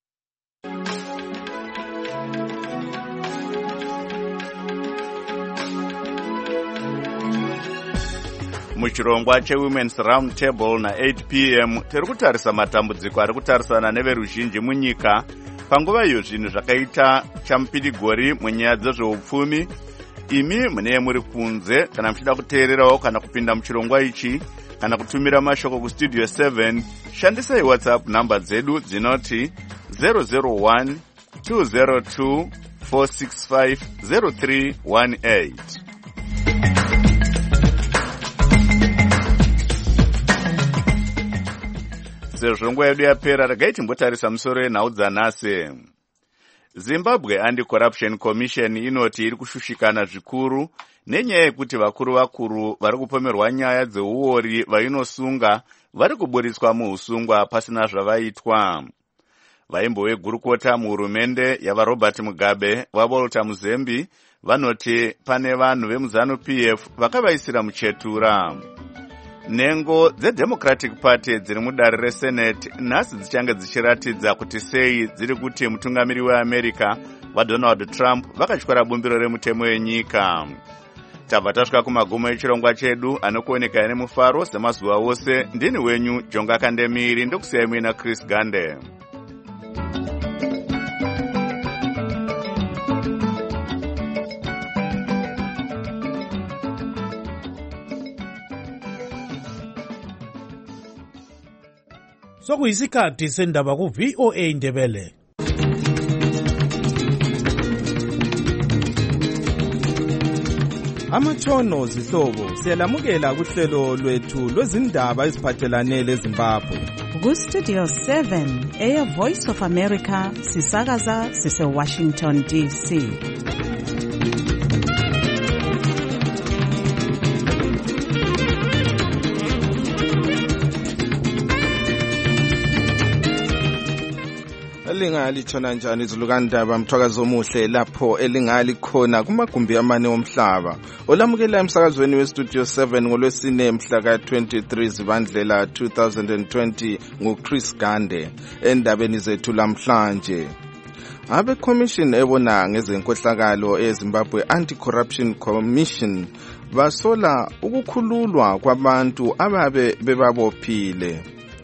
Speaker 1: Muchirongwa cheWomen's Round Table na eight p m tiri kutarisa matambudziko ari kutarisana neveruzhinji munyika panguva iyo zvinhu zvakaita chamupidigori munyaya dzezveupfumi. Imi mune muri kunze kana muchida kuteererawo kana kupinda muchirongwa ichi kana kutumira mashoko kuStudio seven, shandisai WhatsApp namba dzedu dzinoti zero zero one two zero two four six five zero three one eight. Sezvo nguva yedu yapera, regai timbotarisa musoro wenhau dzanhasi. Zimbabwe Anti-Corruption Commission inoti iri kushushikana zvikuru nenyaya yekuti vakuru vakuru vari kupomerwa nyaya dzeuori vainosunga vari kuburiswa muusungwa pasina zvavaitwa. Vaimbo vegurukota muhurumende yavaRobert Mugabe vaWalter Muzembi vanoti pane vanhu vemuZanu-P F vakavaisira muchetura. Nhengo dzeDemocratic Party dziri mudare reSenate nhasi dzichange dzichiratidza kuti sei dziri kuti mutungamiri weAmerica vaDonald Trump vakatyora bumbiro remutemo wenyika. tabva tasvika kumagumo echirongwa chedu anokuoneka nemufaro semazuva ose. Ndini wenyu Jonga Kandemiri, ndokusiyai muina Chris Gande.
Speaker 18: Sokuyisikhathi sendaba ku V O A Ndebele.
Speaker 19: Amatshono zihlobo siyalamukela kuhlelo lwethu lwezindaba eziphathelane leZimbabwe.
Speaker 3: Ku Studio seven eya Voice of America sisakaza sise Washington D C.
Speaker 19: Elingali tshona njani izulukandaba mthwakazo omuhle lapho elingali khona kumagumbi amane omhlaba. Olamukela emsakazweni we Studio seven ngolwesine mhla ka twenty-three Zibandlela two thousand twenty ngu Chris Gande. Endabeni zethu lamhlanje, abe commission ebona ngezenkohlakalo eZimbabwe Anti-Corruption Commission basola ukukhululwa kwabantu ababe bebabophile.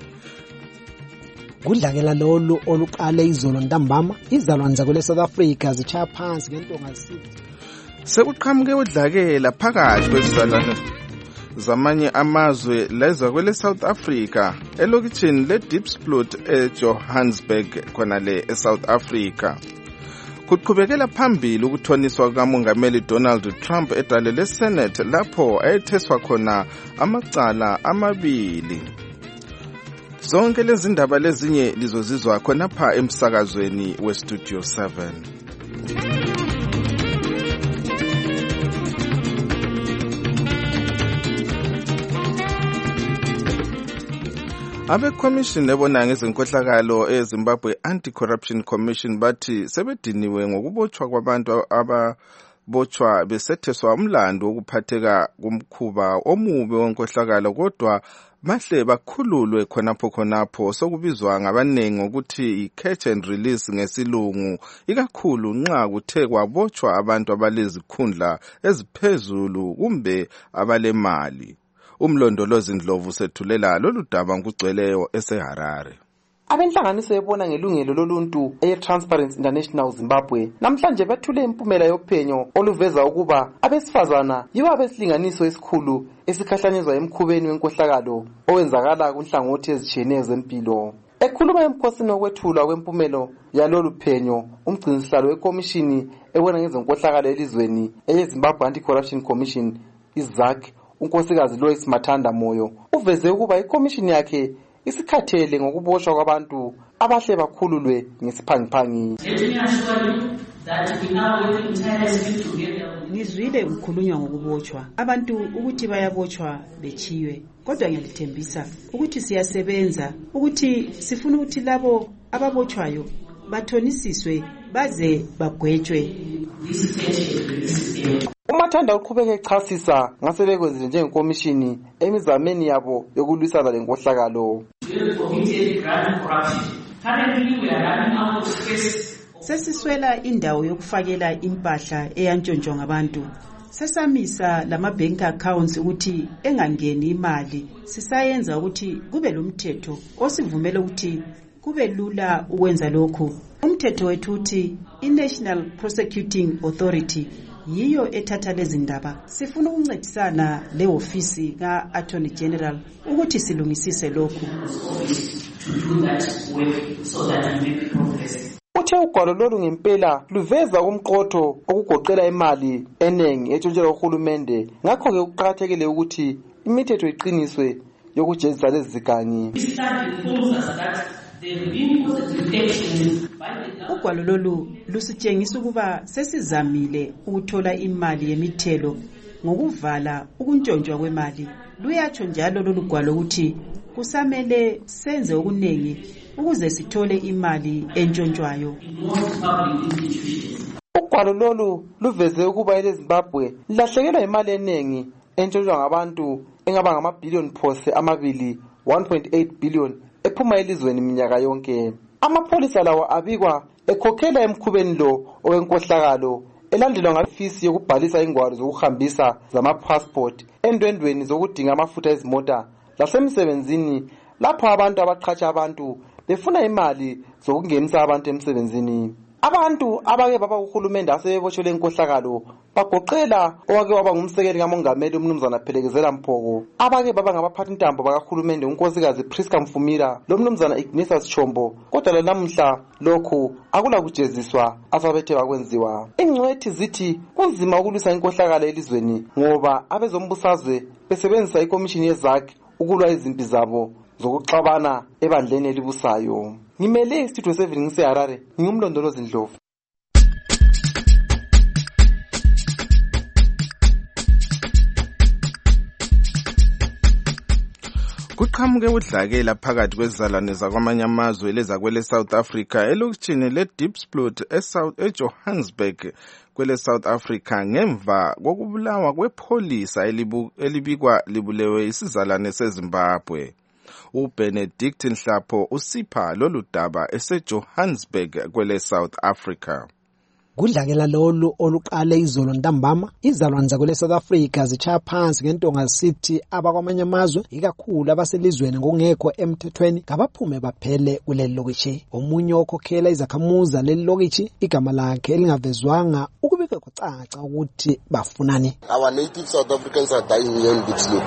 Speaker 20: Kudlakela lolu oluqale izolo ntambama izalwane zakwele South Africa zichaya phansi ngento ngasithi
Speaker 19: sekuqhamuke udlakela phakathi kwezizalwane zamanye amazwe leza kwele South Africa elokitshini le Diepsloot eJohannesburg khona le eSouth Africa. Kuqhubekela phambili ukuthoniswa kamongameli Donald Trump edale leSenate lapho ayetheswa khona amacala amabili. Zonke lezi ndaba lezinye lizozizwa khona pha emsakazweni we Studio seven. Abe commission ebona ngezenkohlakalo eZimbabwe Anti-Corruption Commission bathi sebediniwe ngokubotshwa kwabantu ababotshwa besetheswa umlando wokuphatheka kumkhuba omubi wenkohlakalo, kodwa mahle bakhululwe khonapho khonapho. Sokubizwa ngabanengi ukuthi i-catch and release ngesilungu, ikakhulu nxa kuthe kwabotshwa abantu abalezikhundla eziphezulu kumbe abalemali. Umlondolozi Ndlovu sethulela lolu daba ngugcweleyo eseHarare.
Speaker 21: Abenhlanganiso ebona ngelungelo loluntu eye-Transparency International Zimbabwe namhlanje bethule impumela yophenyo oluveza ukuba abesifazana yibo abesilinganiso esikhulu esikhahlanyezwa emkhubeni wenkohlakalo owenzakala kunhlangothi ezitshiyeneyo zempilo. Ekhuluma emkhosini wokwethulwa kwempumelo yalolu phenyo, umgcinisihlalo wekomishini ebona ngezenkohlakalo elizweni eye-Zimbabwe Anti-Corruption Commission izak unkosikazi Lois Mathanda Moyo uveze ukuba ikomishini yakhe isikhathele ngokuboshwa kwabantu abahle bakhululwe ngesiphangiphangi.
Speaker 22: Ngizwile ukukhulunywa ngokuboshwa abantu ukuthi bayaboshwa bechiwe, kodwa ngiyalithembisa ukuthi siyasebenza ukuthi sifuna ukuthi labo ababoshwayo bathonisiswe baze bagwetshwe.
Speaker 21: uMathanda uqhubeka echasisa ngasebekwenzile njengekomishini emizameni yabo yokulwisana lenkohlakalo.
Speaker 22: Sesiswela indawo yokufakela impahla eyantshontshwa ngabantu. Sesamisa lama bank accounts ukuthi engangeni imali. Sisayenza ukuthi kube lomthetho osivumela ukuthi kube lula ukwenza lokho. Umthetho wethu uthi iNational Prosecuting Authority yiyo ethatha lezi ndaba. Sifuna ukuncedisana le ofisi ka Attorney General ukuthi silungisise lokho.
Speaker 21: Uthe ugwalo lolu ngempela luveza umqotho okugoqela imali enengi etshontshelwa uhulumende. Ngakho-ke kuqakathekile ukuthi imithetho iqiniswe yokujezisa lezi zigangi.
Speaker 22: Ugwalo lolu lusitshengisa ukuba sesizamile ukuthola imali yemithelo ngokuvala ukuntshontshwa kwemali. Luyatsho njalo lolu gwalo ukuthi kusamele senze okunengi ukuze sithole imali entshontshwayo.
Speaker 21: Ugwalo lolu luveze ukuba eleZimbabwe lahlekelwa imali enengi entshontshwa ngabantu engaba ngamabhillion phose amabili one point eight billion ephuma elizweni minyaka yonke. Amapholisa lawa abikwa ekhokhela emkhubeni lo owenkohlakalo elandelwa ngafisi yokubhalisa ingwalo zokuhambisa zamapassport endwendweni zokudinga amafutha ezimota lasemsebenzini lapho abantu abaqhatsha abantu befuna imali zokungenisa abantu emsebenzini. Abantu abake baba uhulumende asebebotshelwe inkohlakalo bagoqela owake waba ngumsekeli kamongameli umnumzana Phelekezela Mphoko, abake baba ngabaphathi intambo bakahulumende unkosikazi Priska Mfumira lo mnumzana Ignatius Chombo, kodwa lalamhla lokhu akula kujeziswa asabethe wakwenziwa. Ingcwethi zithi kunzima ukulwisa inkohlakalo elizweni ngoba abezombusazwe besebenzisa ikomishini yezakhe ukulwa izimpi zabo zokuxabana ebandleni elibusayo. Ngimele Studio seven ngiseHarare, ngingumlondolozi Ndlovu.
Speaker 19: Kuqhamuke udlakela phakathi kwezizalwane zakwamanye amazwe lezakwele South Africa elokishini leDiepsloot eSouth eJohannesburg kwele South Africa ngemva kokubulawa kwepholisa elibikwa libulewe isizalwane seZimbabwe. uBenedict Nhlapho usipha lolu daba eseJohannesburg kwele South Africa.
Speaker 20: Kudlakela lolu oluqale izolo ntambama izalwane zakwele South Africa zichaya phansi ngentonga zisithi abakwamanye amazwe ikakhulu abaselizweni ngokungekho emthethweni ngabaphume baphele kuleli lokishi. Omunye okhokhela izakhamuza leli lokishi igama lakhe elingavezwanga ukubika kucaca ukuthi bafunani.
Speaker 16: Our native South Africans are dying here in Diepsloot.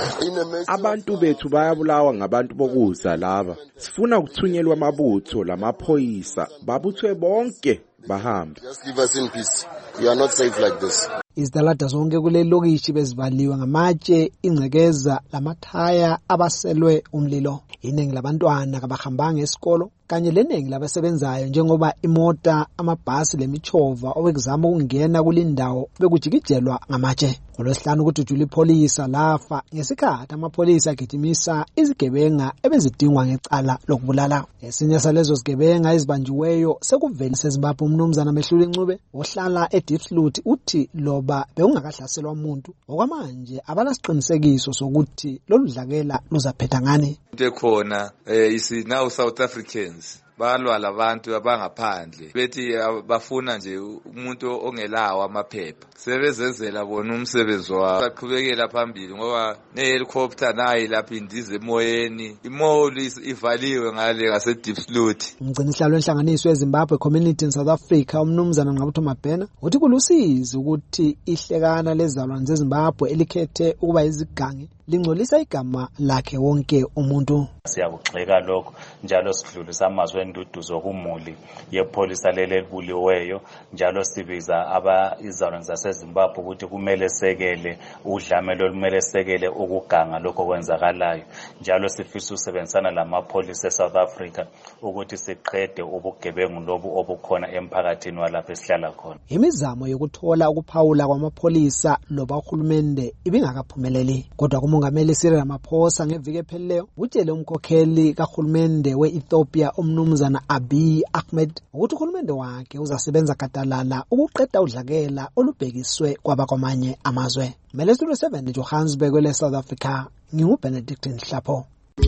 Speaker 2: Abantu bethu bayabulawa ngabantu bokuza laba. Sifuna ukuthunyelwa amabutho lamaphoyisa babuthwe bonke bahambe.
Speaker 16: Just leave us in peace. We are not safe like this.
Speaker 20: Izidalada zonke kuleli lokishi bezivaliwe ngamatshe, ingcekeza lamathaya abaselwe umlilo. Iningi labantwana kabahambanga esikolo kanye leningi labasebenzayo njengoba imota, amabhasi lemichova owekuzama ukungena kulindawo bekujikijelwa ngamatshe. Ngolwesihlanu kudujula ipholisa lafa ngesikhathi amapholisa agijimisa izigebenga ebezidingwa ngecala lokubulala. Esinye salezo zigebenga ezibanjiweyo sekuvele seZimbabwe umnumzana Mehluli Ncube ohlala eDiepsloot uthi loba bekungakahlaselwa umuntu okwamanje abanasiqinisekiso sokuthi lolu dlakela luzaphetha ngani.
Speaker 6: Khona eh isi now South Africans balwa labantu abangaphandle bethi bafuna nje umuntu ongelawo amaphepha sebezenzela bona umsebenzi wabo baqhubekela phambili ngoba nehelicopter nayi lapha indize emoyeni imoli ivaliwe ngale ngase Diepsloot.
Speaker 20: Umgcini sihlalo wenhlanganiso yeZimbabwe Community in South Africa umnumzana Ngqabutho Mabhena uthi kulusizi ukuthi ihlekana lezalwane zeZimbabwe elikhethe ukuba izigangi lingcolisa igama lakhe wonke umuntu.
Speaker 23: Siyakugxeka lokho njalo sidlulisa amazwi enduduzo kumuli yepolisa leli elibuliweyo njalo sibiza aba izalwane zaseZimbabwe ukuthi kumele sekele udlamelo olumele sekele ukuganga lokho kwenzakalayo njalo sifisa usebenzisana lamapolisa eSouth Africa ukuthi siqede ubugebengu lobu obukhona emphakathini walapha esihlala khona.
Speaker 20: Imizamo yokuthola ukuphawula kwamapolisa loba uhulumende ibingakaphumeleli kodwa umongameli Cyril Ramaphosa ngeviki ephelileyo utshele umkhokheli kahulumende weEthiopia umnumzana Abiy Ahmed ukuthi uhulumende wakhe uzasebenza gadalala ukuqeda udlakela olubhekiswe kwabakwamanye amazwe. Mele Studio seven Johannesburg kwele South Africa, nginguBenedict Nhlapho.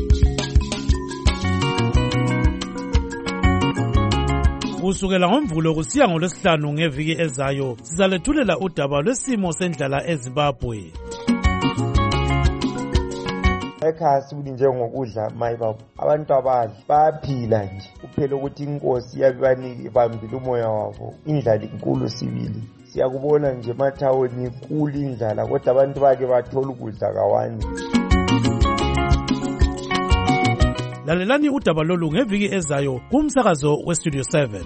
Speaker 18: Kusukela ngoMvulo kusiya ngoLwesihlanu ngeviki ezayo sizalethulela udaba lwesimo sendlala eZimbabwe.
Speaker 15: Ekhaya sibuli njengokudla mayibaba abantu abadla bayaphila nje kuphela ukuthi inkosi yabanike ibambile umoya wabo. Indlala inkulu sibili siyakubona nje emathawuni inkulu indlala kodwa abantu bake bathola ukudla kawani.
Speaker 18: Lalelani udaba lolu ngeviki ezayo kumsakazo weStudio seven.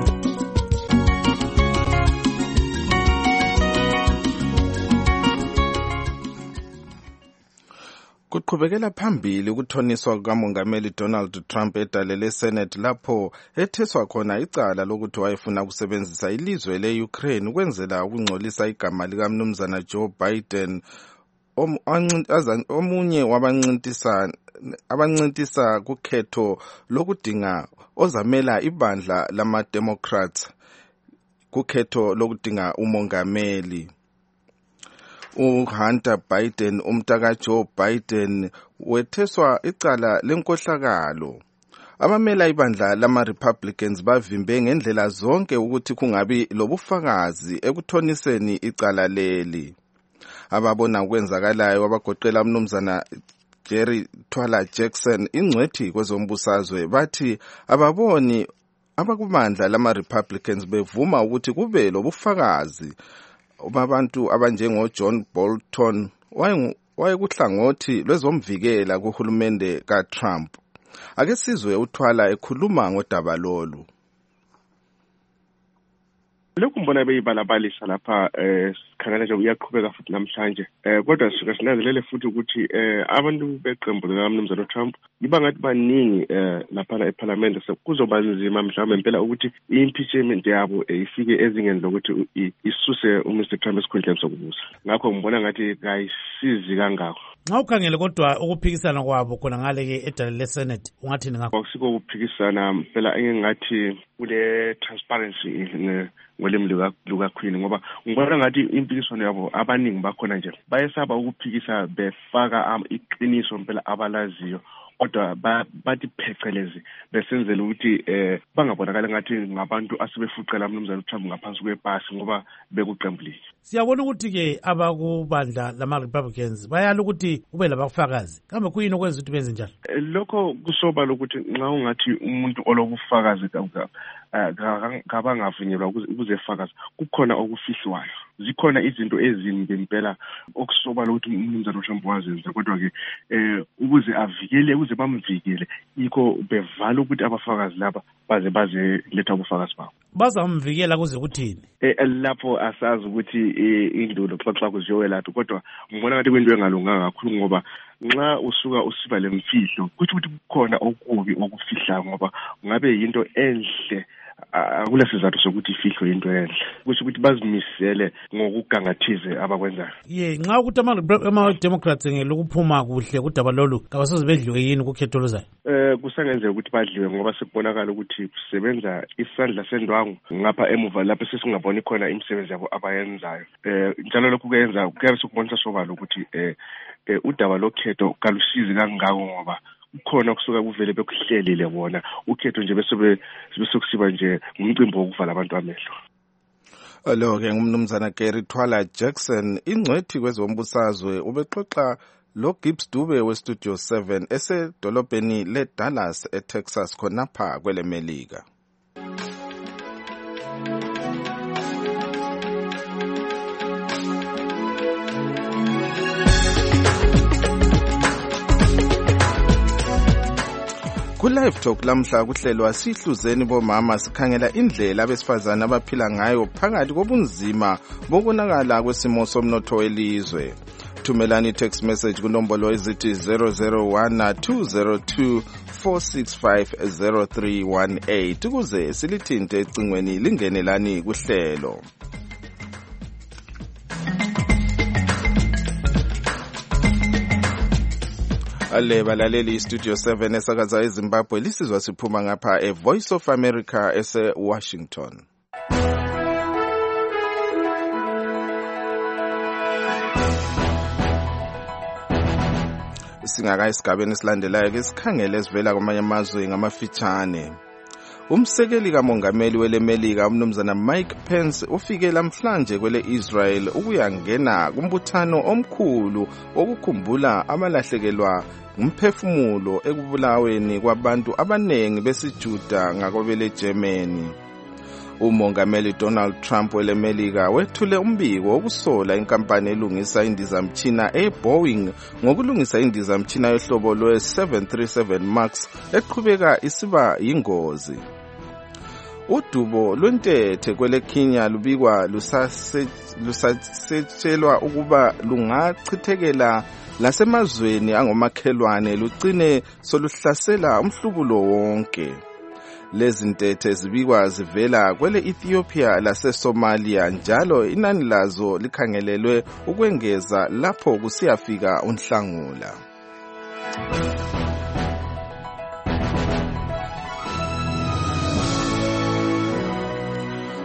Speaker 19: Kuqhubekela phambili ukuthoniswa kukamongameli Donald Trump edalele Senate lapho etheswa khona icala lokuthi wayefuna ukusebenzisa ilizwe leUkraine ukwenzela ukungcolisa igama likaMnumzana Joe Biden, omunye wabancintisa abancintisa kukhetho lokudinga ozamela ibandla lama-Democrats kukhetho lokudinga umongameli. uHunter Biden umntaka Joe Biden wetheswa icala lenkohlakalo. Abamela ibandla lama-Republicans bavimbe ngendlela zonke ukuthi kungabi lobufakazi ekuthoniseni icala leli. Ababona ukwenzakalayo abagoqela umnumzana Jerry Twala Jackson ingcwethi kwezombusazwe bathi ababoni abakubandla lama-Republicans bevuma ukuthi kube lobufakazi babantu abanjengo John Bolton wayekuhlangothi lwezomvikela kuhulumende kaTrump. Ake sizwe uThwala ekhuluma ngodaba lolu.
Speaker 5: Lokhu mbona beyibalabalisha lapha eh sikhangela nje uyaqhubeka futhi namhlanje eh kodwa sisuka sinanzelele futhi ukuthi eh abantu beqembu likaMnumzana Trump ibangathi baningi eh lapha eParliament kuzoba nzima mhlawumbe impela ukuthi impeachment yabo ifike ezingeni lokuthi isuse uMr Trump esikhundleni sokubusa. Ngakho ngibona ngathi kayisizi kangako.
Speaker 18: Nxa ukhangele kodwa ukuphikisana kwabo khona ngale ke edale leSenate ungathini ngakho?
Speaker 5: Akusiko ukuphikisana phela engathi kule transparency ngolimi luka Queen ngoba ngibona ngathi impikiswano yabo abaningi bakhona nje bayesaba ukuphikisa befaka iqiniso phela abalaziyo kodwa bathi phecelezi besenzela ukuthi eh bangabonakala ngathi ngabantu asibefuqela umnumzana uTrump ngaphansi kwepasi ngoba bekuqembulile.
Speaker 18: Siyabona ukuthi ke abakubandla lama-Republicans bayala ukuthi kube labafakazi kambe kuyini okwenza ukuthi benze njalo?
Speaker 5: Lokho kusoba lokuthi nxa ungathi umuntu olobufakazi kabangavunyelwa ukuze fakazi kukhona okufihlwayo. Zikhona izinto ezimbi impela okusoba lokuthi umnumzana uTrump wazenza kodwa ke eh ukuze avikele ukuze bamvikele ikho bevala ukuthi abafakazi laba baze baze letha ubufakazi babo.
Speaker 18: Bazamvikela kuze kuthini?
Speaker 5: Eh lapho asazi ukuthi indulo xoxa kuziwe lapho kodwa ngibona ngathi kwento engalunganga kakhulu ngoba nxa usuka usiba lemfihlo kuthi ukuthi kukhona okubi okufihlayo ngoba ngabe yinto enhle akulesizathu sokuthi ifihlo into enhle kusho ukuthi bazimisele ngokugangathize abakwenzayo.
Speaker 18: Ye nxa ukuthi ama-Democrats ngelokuphuma kuhle kudaba lolu kabasoze bedliwe yini kukhetho luzayo?
Speaker 5: Eh kusengenzeka ukuthi badliwe ngoba sekubonakala ukuthi kusebenza isandla sendwangu ngapha emuva lapho sesingaboni khona imisebenzi yabo abayenzayo. Eh njalo lokhu kuyenza kuyabe sekubonisa sobala ukuthi eh udaba lokhetho kalusizi kangako ngoba kukhona okusuka kuvele bekuhlelile bona ukhetho nje bese bese kusiba nje umcimbi wokuvala abantu amehlo.
Speaker 19: Lo ke ngumnumzana Gary Twala Jackson ingcwethi kwezombusazwe ubexoxa lo Gibbs Dube we Studio seven esedolobheni leDallas eTexas khonapha kwele Melika. Ku-Live Talk lamhla kuhlelwa sihluzeni bomama sikhangela indlela abesifazana abaphila ngayo phakathi kobunzima bokonakala kwesimo somnotho welizwe. Thumelani text message kunombolo ezithi zero zero one two zero two four six five zero three one eight ukuze silithinte ecingweni lingenelani kuhlelo. Ale balaleli Studio seven esakaza eZimbabwe lisizwa siphuma ngapha e Voice of America ese Washington. Singaka isigabeni esilandelayo ke sikhangele sivela kwamanye amazwe ngamafitshane. Umsekeli kamongameli wele Melika umnumzana Mike Pence ufike namhlanje kwele Israel ukuyangena kumbuthano omkhulu okukhumbula abalahlekelwa umphefumulo ekubulaweni kwabantu abanengi besiJuda ngakwele Germany. Umongameli Donald Trump wele Melika wethule umbiko wokusola inkampani elungisa indizamtshina eBoeing ngokulungisa indizamtshina yohlobo lwe seven thirty-seven Max eqhubeka isiba yingozi. Udubo lwentethe kwele Kenya lubikwa lusasetshelwa ukuba lungachithekela lasemazweni angomakhelwane lugcine soluhlasela umhlubulo wonke. Lezi ntethe zibikwa zivela kwele Ethiopia lase Somalia njalo inani lazo likhangelelwe ukwengeza lapho kusiyafika unhlangula.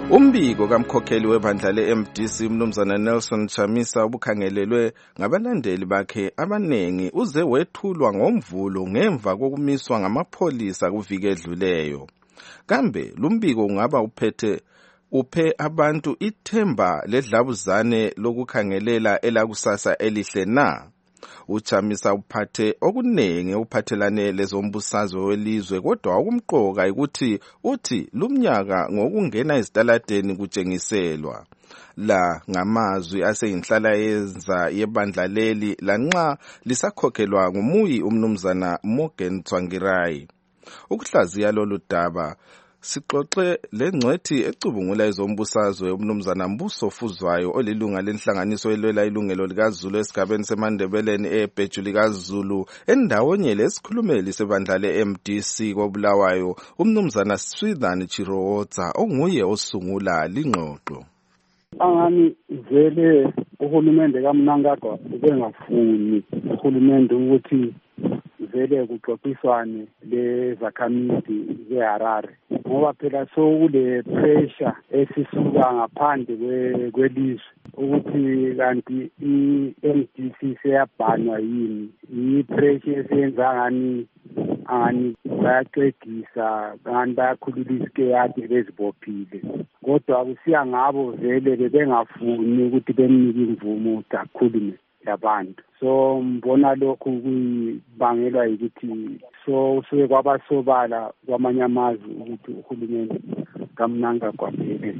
Speaker 19: Umbiko kamkhokheli webandla le-M D C umnumzana Nelson Chamisa obukhangelelwe ngabalandeli bakhe abanengi uze wethulwa ngoMvulo ngemva kokumiswa ngamapholisa kuviki edluleyo. Kambe lumbiko ungaba uphethe uphe abantu ithemba ledlabuzane lokukhangelela elakusasa elihle na? Uchamisa uphathe okunengi uphathelane lezombusazwe welizwe kodwa okumqoka ukuthi uthi lumnyaka ngokungena ezitaladeni kutshengiselwa. La ngamazwi aseyinhlala yenza yebandla leli lanxa lisakhokhelwa ngumuyi umnumzana Morgan Tsvangirai. Ukuhlaziya lolu daba sixoxe lengcwethi ecubungula ezombusazwe umnumzana Mbuso Fuzwayo olilunga lenhlanganiso elwela ilungelo likaZulu esigabeni seMandebeleni ebheju likaZulu endawonye lesikhulumeli sebandla le-M D C koBulawayo umnumzana Swithan Chiroza onguye osungula lingxoxo.
Speaker 7: Angani vele uhulumende kaMnangagwa ubengafuni uhulumende ukuthi vele kuxoxiswane lezakhamizi zeHarare ngoba phela sokule pressure esisuka ngaphandle kwelizwe ukuthi kanti i-M D C seyabhanwa yini i-pressure esenza ngani ngani bayaqedisa ngani bayakhulula isikeyade bezibophile kodwa kusiya ngabo vele bebengafuni ukuthi bemnike imvumo ukuthi akhulume yabantu. So mbona lokhu kubangelwa ukuthi so usuke kwabasobala kwamanye amazwe ukuthi uhulumeni kaMnangagwa vele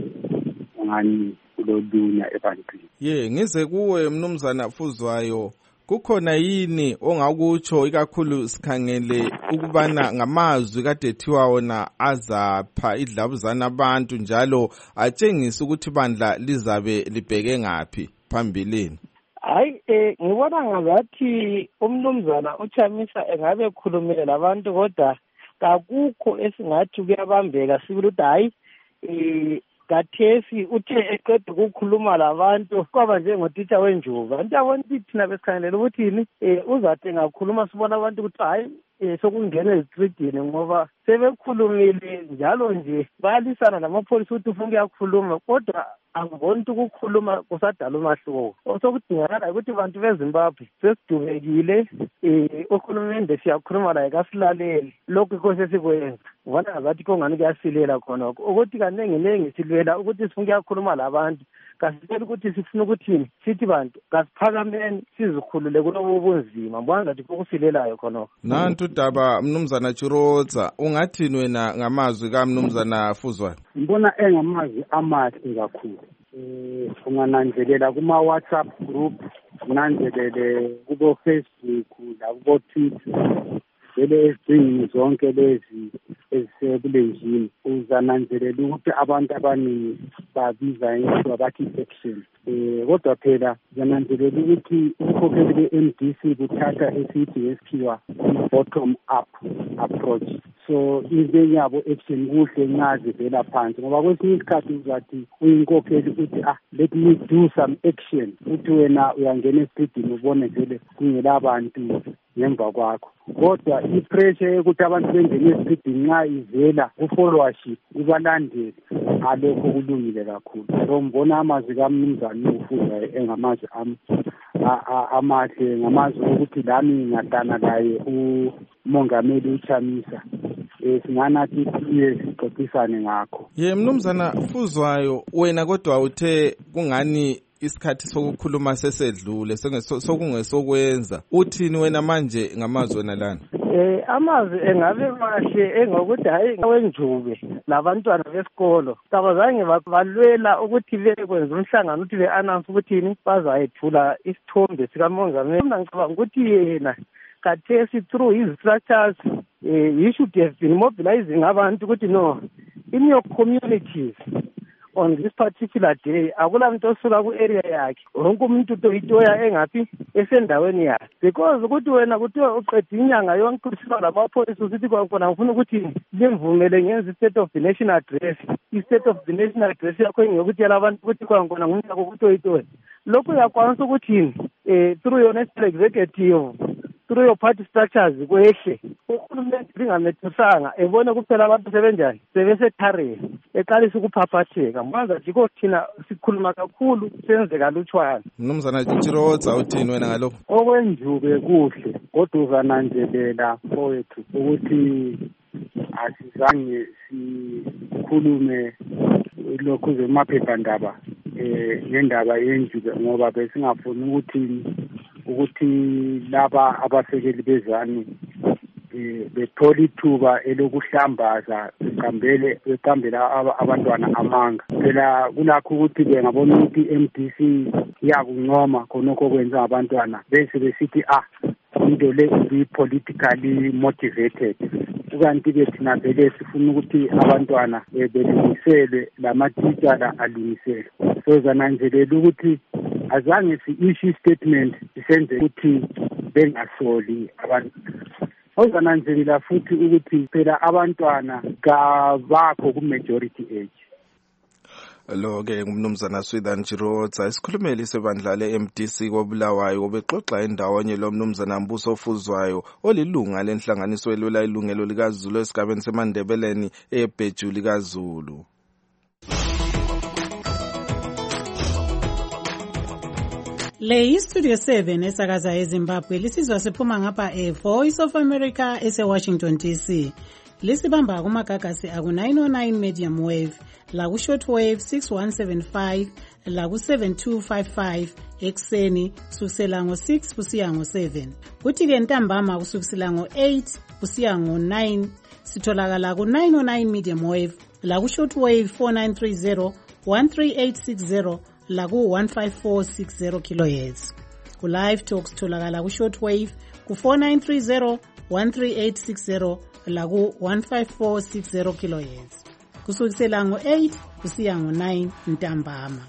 Speaker 7: ngani kulolunya ebantwini.
Speaker 19: Ye ngize kuwe mnumzana Fuzwayo, kukhona yini ongakutsho ikakhulu sikhangele ukubana ngamazwi kade thiwa wona azapha idlabuzana abantu njalo atshengisa ukuthi bandla lizabe libheke ngapi phambilini?
Speaker 11: Hayi eh ngibona ngathi umnumzana uChamisa engabe ekhulumile labantu kodwa kakukho esingathi kuyabambeka sibili ukuthi hayi eh kathesi uthe eqeda ukukhuluma labantu kwaba njengotitsha wenjuba ndiyabona ukuthi thina besikhangelela ukuthi yini eh uzathi ngakhuluma sibona abantu ukuthi hayi eh sokungena ezitridini ngoba sebekhulumile njalo nje bayalisana namapholisa ukuthi ufuna ukuyakhuluma kodwa angiboni ukuthi ukukhuluma kusadala umahluko. Osokudingakala ukuthi abantu beZimbabwe sesidubekile eh uhulumende siyakhuluma la ekasilaleli lokho inkosi esikwenza ubona ngathi kongani kuyasilela khona ukuthi kanenge nengi silwela ukuthi sifuna ukuyakhuluma labantu kasitshela ukuthi sifuna ukuthini sithi bantu kasiphakameni sizikhulule kulobo bunzima mbona ngathi kokusilelayo khona.
Speaker 19: Nantu daba mnumzana Chiroza ungathini wena ngamazwi kaMnumzana Fuzwayo?
Speaker 7: Mbona engamazwi amahle kakhulu. Eh ungananzelela kuma WhatsApp group, unanzelele kubo Facebook la kubo Twitter vele ezingini zonke lezi ezisebulenjini uzananzelela ukuthi abantu abaningi babiza into abathi action. Eh kodwa phela uzananzelela ukuthi ukhokheli be-M D C kuthatha esithi esikhiwa bottom up approach. So into yabo action kuhle ncazi vela phansi ngoba kwesinye isikhathi uzathi uyinkokheli ukuthi ah let me do some action uthi wena uyangena esibhedlela ubone vele kungela abantu ngemva kwakho kodwa ipressure ukuthi abantu bengene esibhedlela nxa ivela ufollowership ubalandeli alokho kulungile kakhulu. So mbona amazwi kaMnumzana uFuzwayo engamazwi amahle ngamazwi ukuthi lami ngadana naye umongameli uChamisa eh singanathi siye sixoxisane ngakho.
Speaker 19: Ye mnumzana Fuzwayo wena kodwa uthe kungani isikhathi sokukhuluma sesedlule sokungesokwenza uthini wena manje ngamazwi wena lana?
Speaker 11: Eh amazwi engabe mahle engokuthi hayi wenjube labantwana besikolo kabazange balwela ukuthi bekwenza umhlangano ukuthi be-announce ukuthini bazayethula isithombe sikamongameli. Mina ngicabanga ukuthi yena kathesi through his structures eh he should have been mobilizing abantu ukuthi no in your communities on this particular day akula muntu osuka ku-area yakhe wonke umuntu utoyitoya engaphi esendaweni yakhe because ukuthi wena kuthi uqeda inyanga yonke usiba lamapholisa usithi khona ngifuna ukuthi limvumele ngenza i-state of the nation address. I-state of the nation address yakho ngiyokutshela abantu ukuthi khona ngumnyaka ukutoyitoya lokhu uyakwanisa ukuthi eh through your national executive through your party structures kwehle uhulumende lingamethusanga ebone kuphela abantu sebenjani sebesethareni eqalisa ukuphaphatheka manje jiko thina sikhuluma kakhulu senze kalutshwana.
Speaker 19: Mnumzana Chirodza uthini wena ngalokho?
Speaker 7: Okwenjube kuhle kodwa uzananzelela mfowethu ukuthi asizange sikhulume lokhu zemaphephandaba eh ngendaba yenjube ngoba besingafuni ukuthi ukuthi laba abasekeli bezani eh bethola ithuba elokuhlambaza beqambele beqambela abantwana amanga phela kulakho ukuthi bengabona ukuthi I M D C iyakuncoma khonokho kwenza abantwana bese besithi ah into le is politically motivated kanti ke thina vele sifuna ukuthi abantwana belungiselwe lamatitshala alungiselwe so zananzelela ukuthi azange si-issue statement isenze ukuthi bengasoli abantu ozananzelela futhi ukuthi phela abantwana kabakho ku-majority age.
Speaker 19: Lo-ke ngumnumzana Swithan Chirodza isikhulumeli sebandla le-M D C koBulawayo obexoxa endawonye lo mnumzana Mbuso Ofuzwayo olilunga lenhlanganiso elwela ilungelo likaZulu esigabeni seMandebeleni eBheju likaZulu.
Speaker 3: Le iStudio seven esakaza eZimbabwe lisizwa siphuma ngapha eVoice of America ese-Washington D C. Lisibamba kumagagasi aku nine oh nine medium wave, la ku shortwave six one seven five, la ku seven two five five ekseni kusukela ngo six kusiya ngo seven. Kuthi ke ntambama kusukela ngo eight kusiya ngo nine sitholakala ku nine oh nine medium wave, la ku shortwave four nine three zero, one three eight six zero, la ku one five four six zero kilohertz. Ku live talks tholakala ku shortwave ku four nine three zero, one three eight six zero, la ku one five four six zero kilohertz. Kusukela ngo eight kusiya ngo nine ntambama.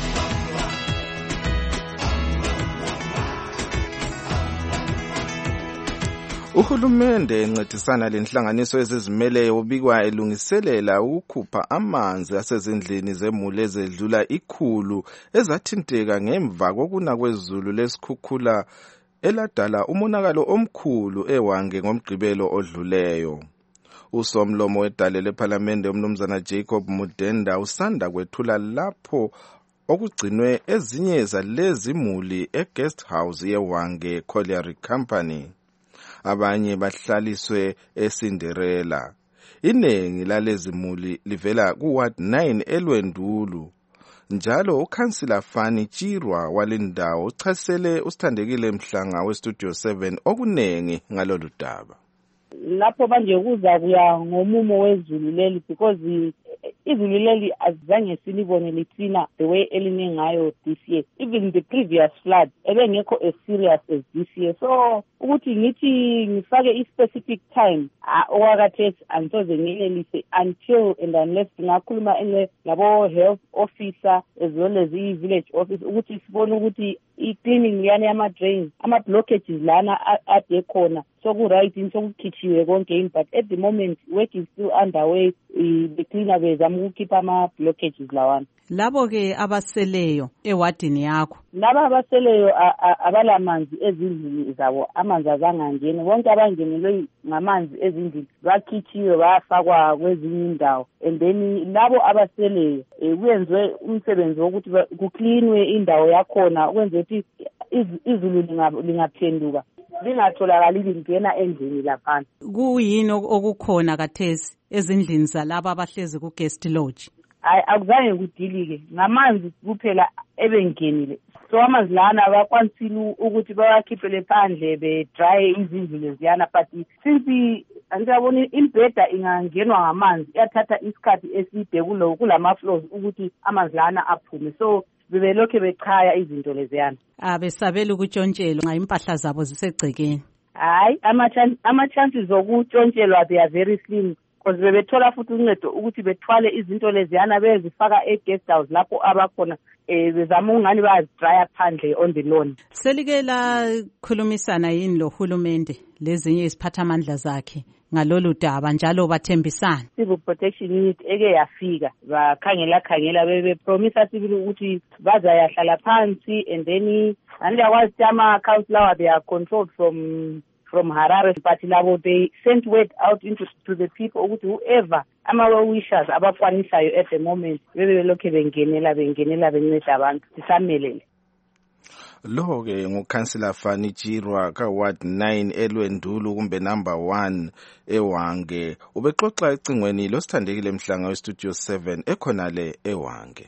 Speaker 19: Uhulumende encedisana lenhlanganiso ezizimeleyo ubikwa elungiselela ukukhupha amanzi asezindlini zemuli ezedlula ikhulu ezathinteka ngemva kokuna kwezulu lesikhukhula eladala umonakalo omkhulu eWange ngomgqibelo odluleyo. Usomlomo wedale lePhalamende umnumzana Jacob Mudenda usanda kwethula lapho okugcinwe ezinye zalezi muli eGuest House yeWange Colliery Company. Abanye bahlaliswe eCinderella. Inengi lalezi muli livela ku Ward nine eLwendulu. Njalo uKhansila Fani Chirwa walendawo uchasele usithandekile Mhlanga weStudio seven okunengi ngalolu daba.
Speaker 4: Lapho manje kuza kuya ngomumo wezulu leli because izulu leli azange silibone lithina the way eline ngayo this year. Even the previous flood ebengekho as serious as this year. So ukuthi ngithi ngifake i-specific time okwakathethi angisoze ngiyelelise until and unless ngakhuluma ene labo health officer as well as i-village office ukuthi sibone ukuthi i-cleaning yana yama-drains ama-blockages lana ade khona soku-right in sokukhitshiwe konke in but at the moment work is still underway. The cleaner bezama ukukhipha ama-blockages lawana.
Speaker 3: Labo ke abaseleyo ewadini yakho
Speaker 4: laba abaseleyo abalamanzi ezindlini zabo amanzi azangangeni bonke abangenelwe ngamanzi ezindlini bakhitshiwe bayafakwa kwezinye indawo and then labo abaseleyo kuyenzwe umsebenzi wokuthi kucleanwe indawo yakhona ukwenza ukuthi izulu lingaphenduka lingatholakali lingena endlini lapha.
Speaker 3: Kuyini okukhona kathesi ezindlini zalabo abahlezi ku guest lodge?
Speaker 4: Hayi akuzange kudilike ngamanzi kuphela ebengenile so amanzi lana bakwanisile ukuthi bawakhiphele phandle be-dry izindlu leziyana but since angiyabona imbheda ingangenwa ngamanzi iyathatha isikhathi eside kulama-floors ukuthi amanzi lana aphume so bebelokhe bechaya izinto leziyana.
Speaker 3: Abesabela ukutshontshelwa nxa impahla zabo zisegcekeni.
Speaker 4: Hayi ama-chances zokuntshontshelwa they are very slim because bebethola futhi uncedo ukuthi bethwale izinto leziyana bezifaka e-guest house lapho abakhona eh bezama ungani bayazidraya phandle on the lawn.
Speaker 3: Selike la khulumisana yini lo hulumende lezinye iziphathamandla zakhe ngalolu daba njalo bathembisana?
Speaker 4: Civil Protection Unit eke yafika bakhangela khangela bebe promise sibili ukuthi bazayahlala phansi and then andiyakwazi ama councillor they are controlled from from Harare party labo, they sent word out into to the people ukuthi whoever ama-wishers abakwanisayo at the moment bebelokhe bengenela bengenela benceda abantu sisamelele.
Speaker 19: Lo ke ngukhansela Fani Chirwa ka Ward nine eLwendulu kumbe number one eWange ubexoxa ecingweni losithandekile emhlanga we Studio seven ekhonale eWange.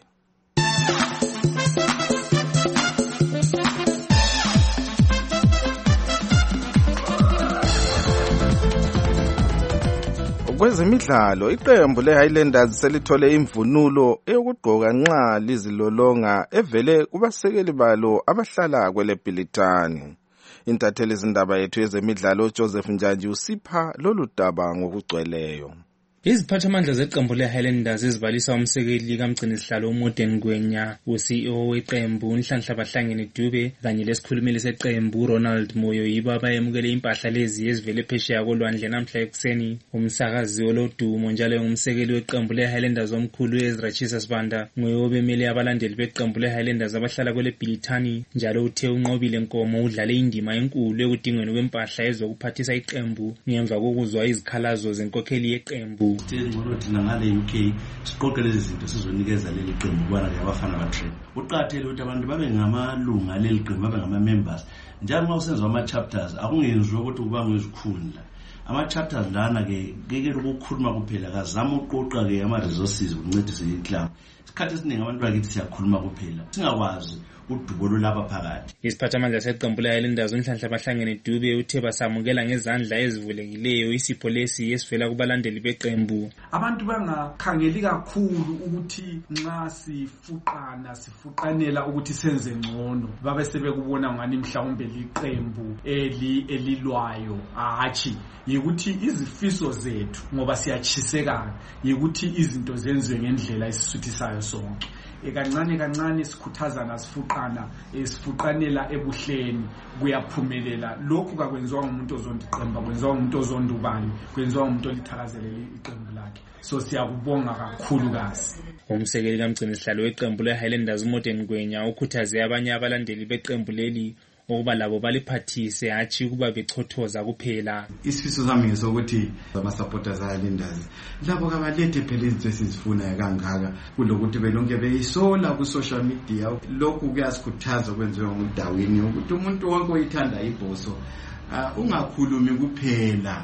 Speaker 19: Kwezemidlalo iqembu leHighlanders selithole imvunulo eyokugqoka nxa lizilolonga evele kubasekeli balo abahlala kweleBhilitani. Intatheli izindaba yethu yezemidlalo Joseph Njanji usipha lolu daba ngokugcweleyo.
Speaker 8: Iziphathamandla zeqembu leHighlanders ezibalisa umsekeli kaMgcinisihlalo uModern Ngwenya, u-C E O weqembu uNhlanhla Bahlangene Dube kanye lesikhulumeli seqembu Ronald Moyo yibo abayemukele impahla lezi ezivele phesheya kolwandle namhla ekuseni. Umsakazi olodumo njalo engumsekeli weqembu leHighlanders omkhulu Ezra Chisa Sibanda nguye obemele abalandeli beqembu leHighlanders abahlala kweleBhilitani, njalo uthe unqobile Nkomo udlale indima enkulu ekudingweni kwempahla ezokuphathisa iqembu ngemva kokuzwa izikhalazo zenkokheli yeqembu.
Speaker 9: Ngcono thina ngale U K siqoqe lezi zinto sizonikeza leli qembu kubana yabafana batrain. Uqathele ukuthi abantu babe ngamalunga leli qembu babe ngama members. Njalo uma usenzwa ama chapters akungenziwa ukuthi kuba ngezikhundla. Ama chapters lana ke ngeke ukukhuluma kuphela kazama uqoqa ke ama resources ukuncedisa iclub. Isikhathi esiningi abantu bakithi siyakhuluma kuphela singakwazi udubo lapha phakathi.
Speaker 8: Isiphathamandla seqembu leHighlanders uNhlanhla Bahlangene Dube uthe basamukela ngezandla ezivulekileyo isipho lesi esivela kubalandeli beqembu.
Speaker 10: Abantu bangakhangeli kakhulu ukuthi nxa sifuqana sifuqanela ukuthi senze ngcono babe sebekubona ngani mhlawumbe liqembu eli elilwayo hathi yikuthi izifiso zethu ngoba siyachisekana yikuthi izinto zenziwe ngendlela esisuthisayo sonke. Ekancane kancane sikhuthazana sifuqana esifuqanela ebuhleni kuyaphumelela. Lokhu kakwenziwa ngumuntu ozonda iqembu, kwenziwa ngumuntu ozonda ubani, kwenziwa ngumuntu olithakazelele iqembu lakhe. So siyakubonga kakhulu kazi.
Speaker 8: Umsekeli kaMgcinisihlalo weqembu leHighlanders uModern Ngwenya ukhuthaze abanye abalandeli beqembu leli ukuba labo baliphathise hathi ukuba bechothoza kuphela.
Speaker 9: Isifiso sami ngesokuthi ama supporters eHighlanders labo kabalethe phela izinto esizifuna kangaka kulokuthi belonke beyisola ku social media. Lokhu kuyasikhuthaza kwenziwa ngudawini ukuthi umuntu wonke oyithanda ibhoso ungakhulumi kuphela.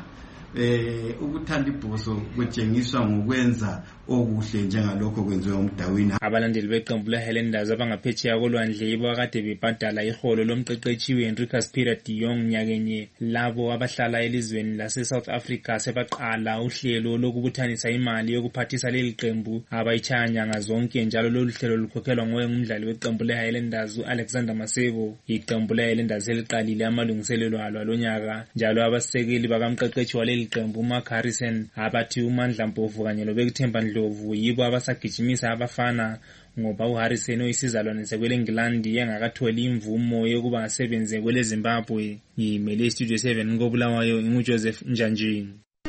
Speaker 9: Eh ukuthanda ibhoso kujengiswa ngokwenza okuhle njengalokho kwenziwa umdawini.
Speaker 8: Abalandeli beqembu leHighlanders abangaphetsheya kolwandle yibo akade bebhadala iholo lomqeqeshi weHenricus Peter de Jong nyakenye. Labo abahlala elizweni lase South Africa sebaqala uhlelo lokubuthanisa imali yokuphathisa leli qembu abayichaya nyanga zonke, njalo lolu hlelo lukhokhelwa ngoye ngumdlali weqembu leHighlanders uAlexander Masebo. Iqembu leHighlanders eliqalile amalungiselelo alo lonyaka, njalo abasekeli bakamqeqeshi waleli iqembu uMark Harrison abathi uMandla Mpofu kanye loBekuthemba Ndlovu yibo abasagijimisa abafana ngoba uHarrison oyisizalwane sekweleNgilandi engakatholi imvumo yokuba asebenze kwele Zimbabwe. Yimele Studio seven ngobulawayo nguJoseph Njanjini.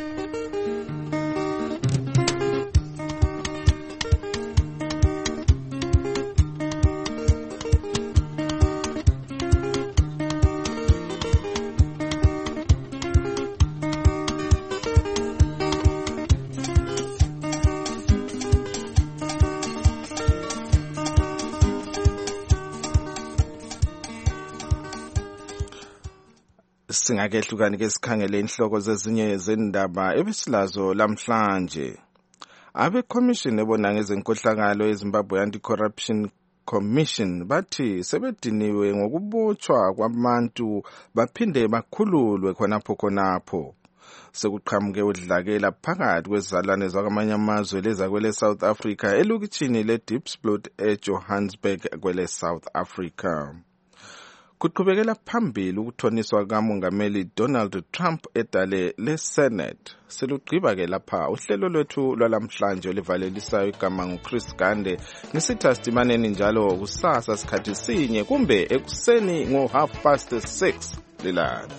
Speaker 19: Singakehlukani ke sikhangele inhloko zezinye zendaba ebisilazo lamhlanje. Abe commission ebona ngezenkohlakalo eZimbabwe Anti-Corruption Commission bathi sebediniwe ngokubotshwa kwabantu baphinde bakhululwe khonapho khonapho. Sekuqhamuke udlakela phakathi kwezizalwane zakwamanye amazwe leza kwele South Africa elokitshini leDiepsloot eJohannesburg kwele South Africa. Kuqhubekela phambili ukuthoniswa kaMongameli Donald Trump edale leSenate. Selugqiba ke lapha uhlelo lwethu lwalamhlanje olivalelisayo igama nguChris Gande ngisitha Stimaneni njalo kusasa sikhathi sinye kumbe ekuseni ngo half past six lilanga.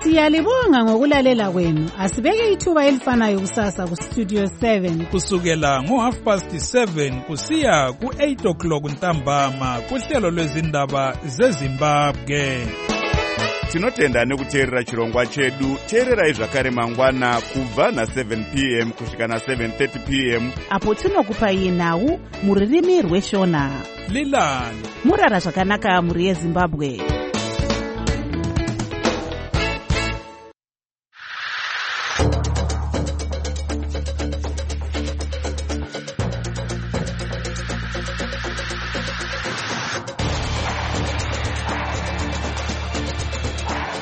Speaker 3: Siyalibonga ngokulalela kwenu. Asibeke ithuba elifanayo kusasa ku Studio seven
Speaker 12: kusukela ngo half past seven kusiya ku eight o'clock ntambama kuhlelo lwezindaba zeZimbabwe.
Speaker 1: Tinotenda nekuteerera chirongwa chedu. Teererai zvakare mangwana kubva na seven p m kusvika na seven thirty p m
Speaker 13: apo tinokupai nhau muririmi rweshona.
Speaker 12: Lilani
Speaker 13: murara zvakanaka muri yeZimbabwe.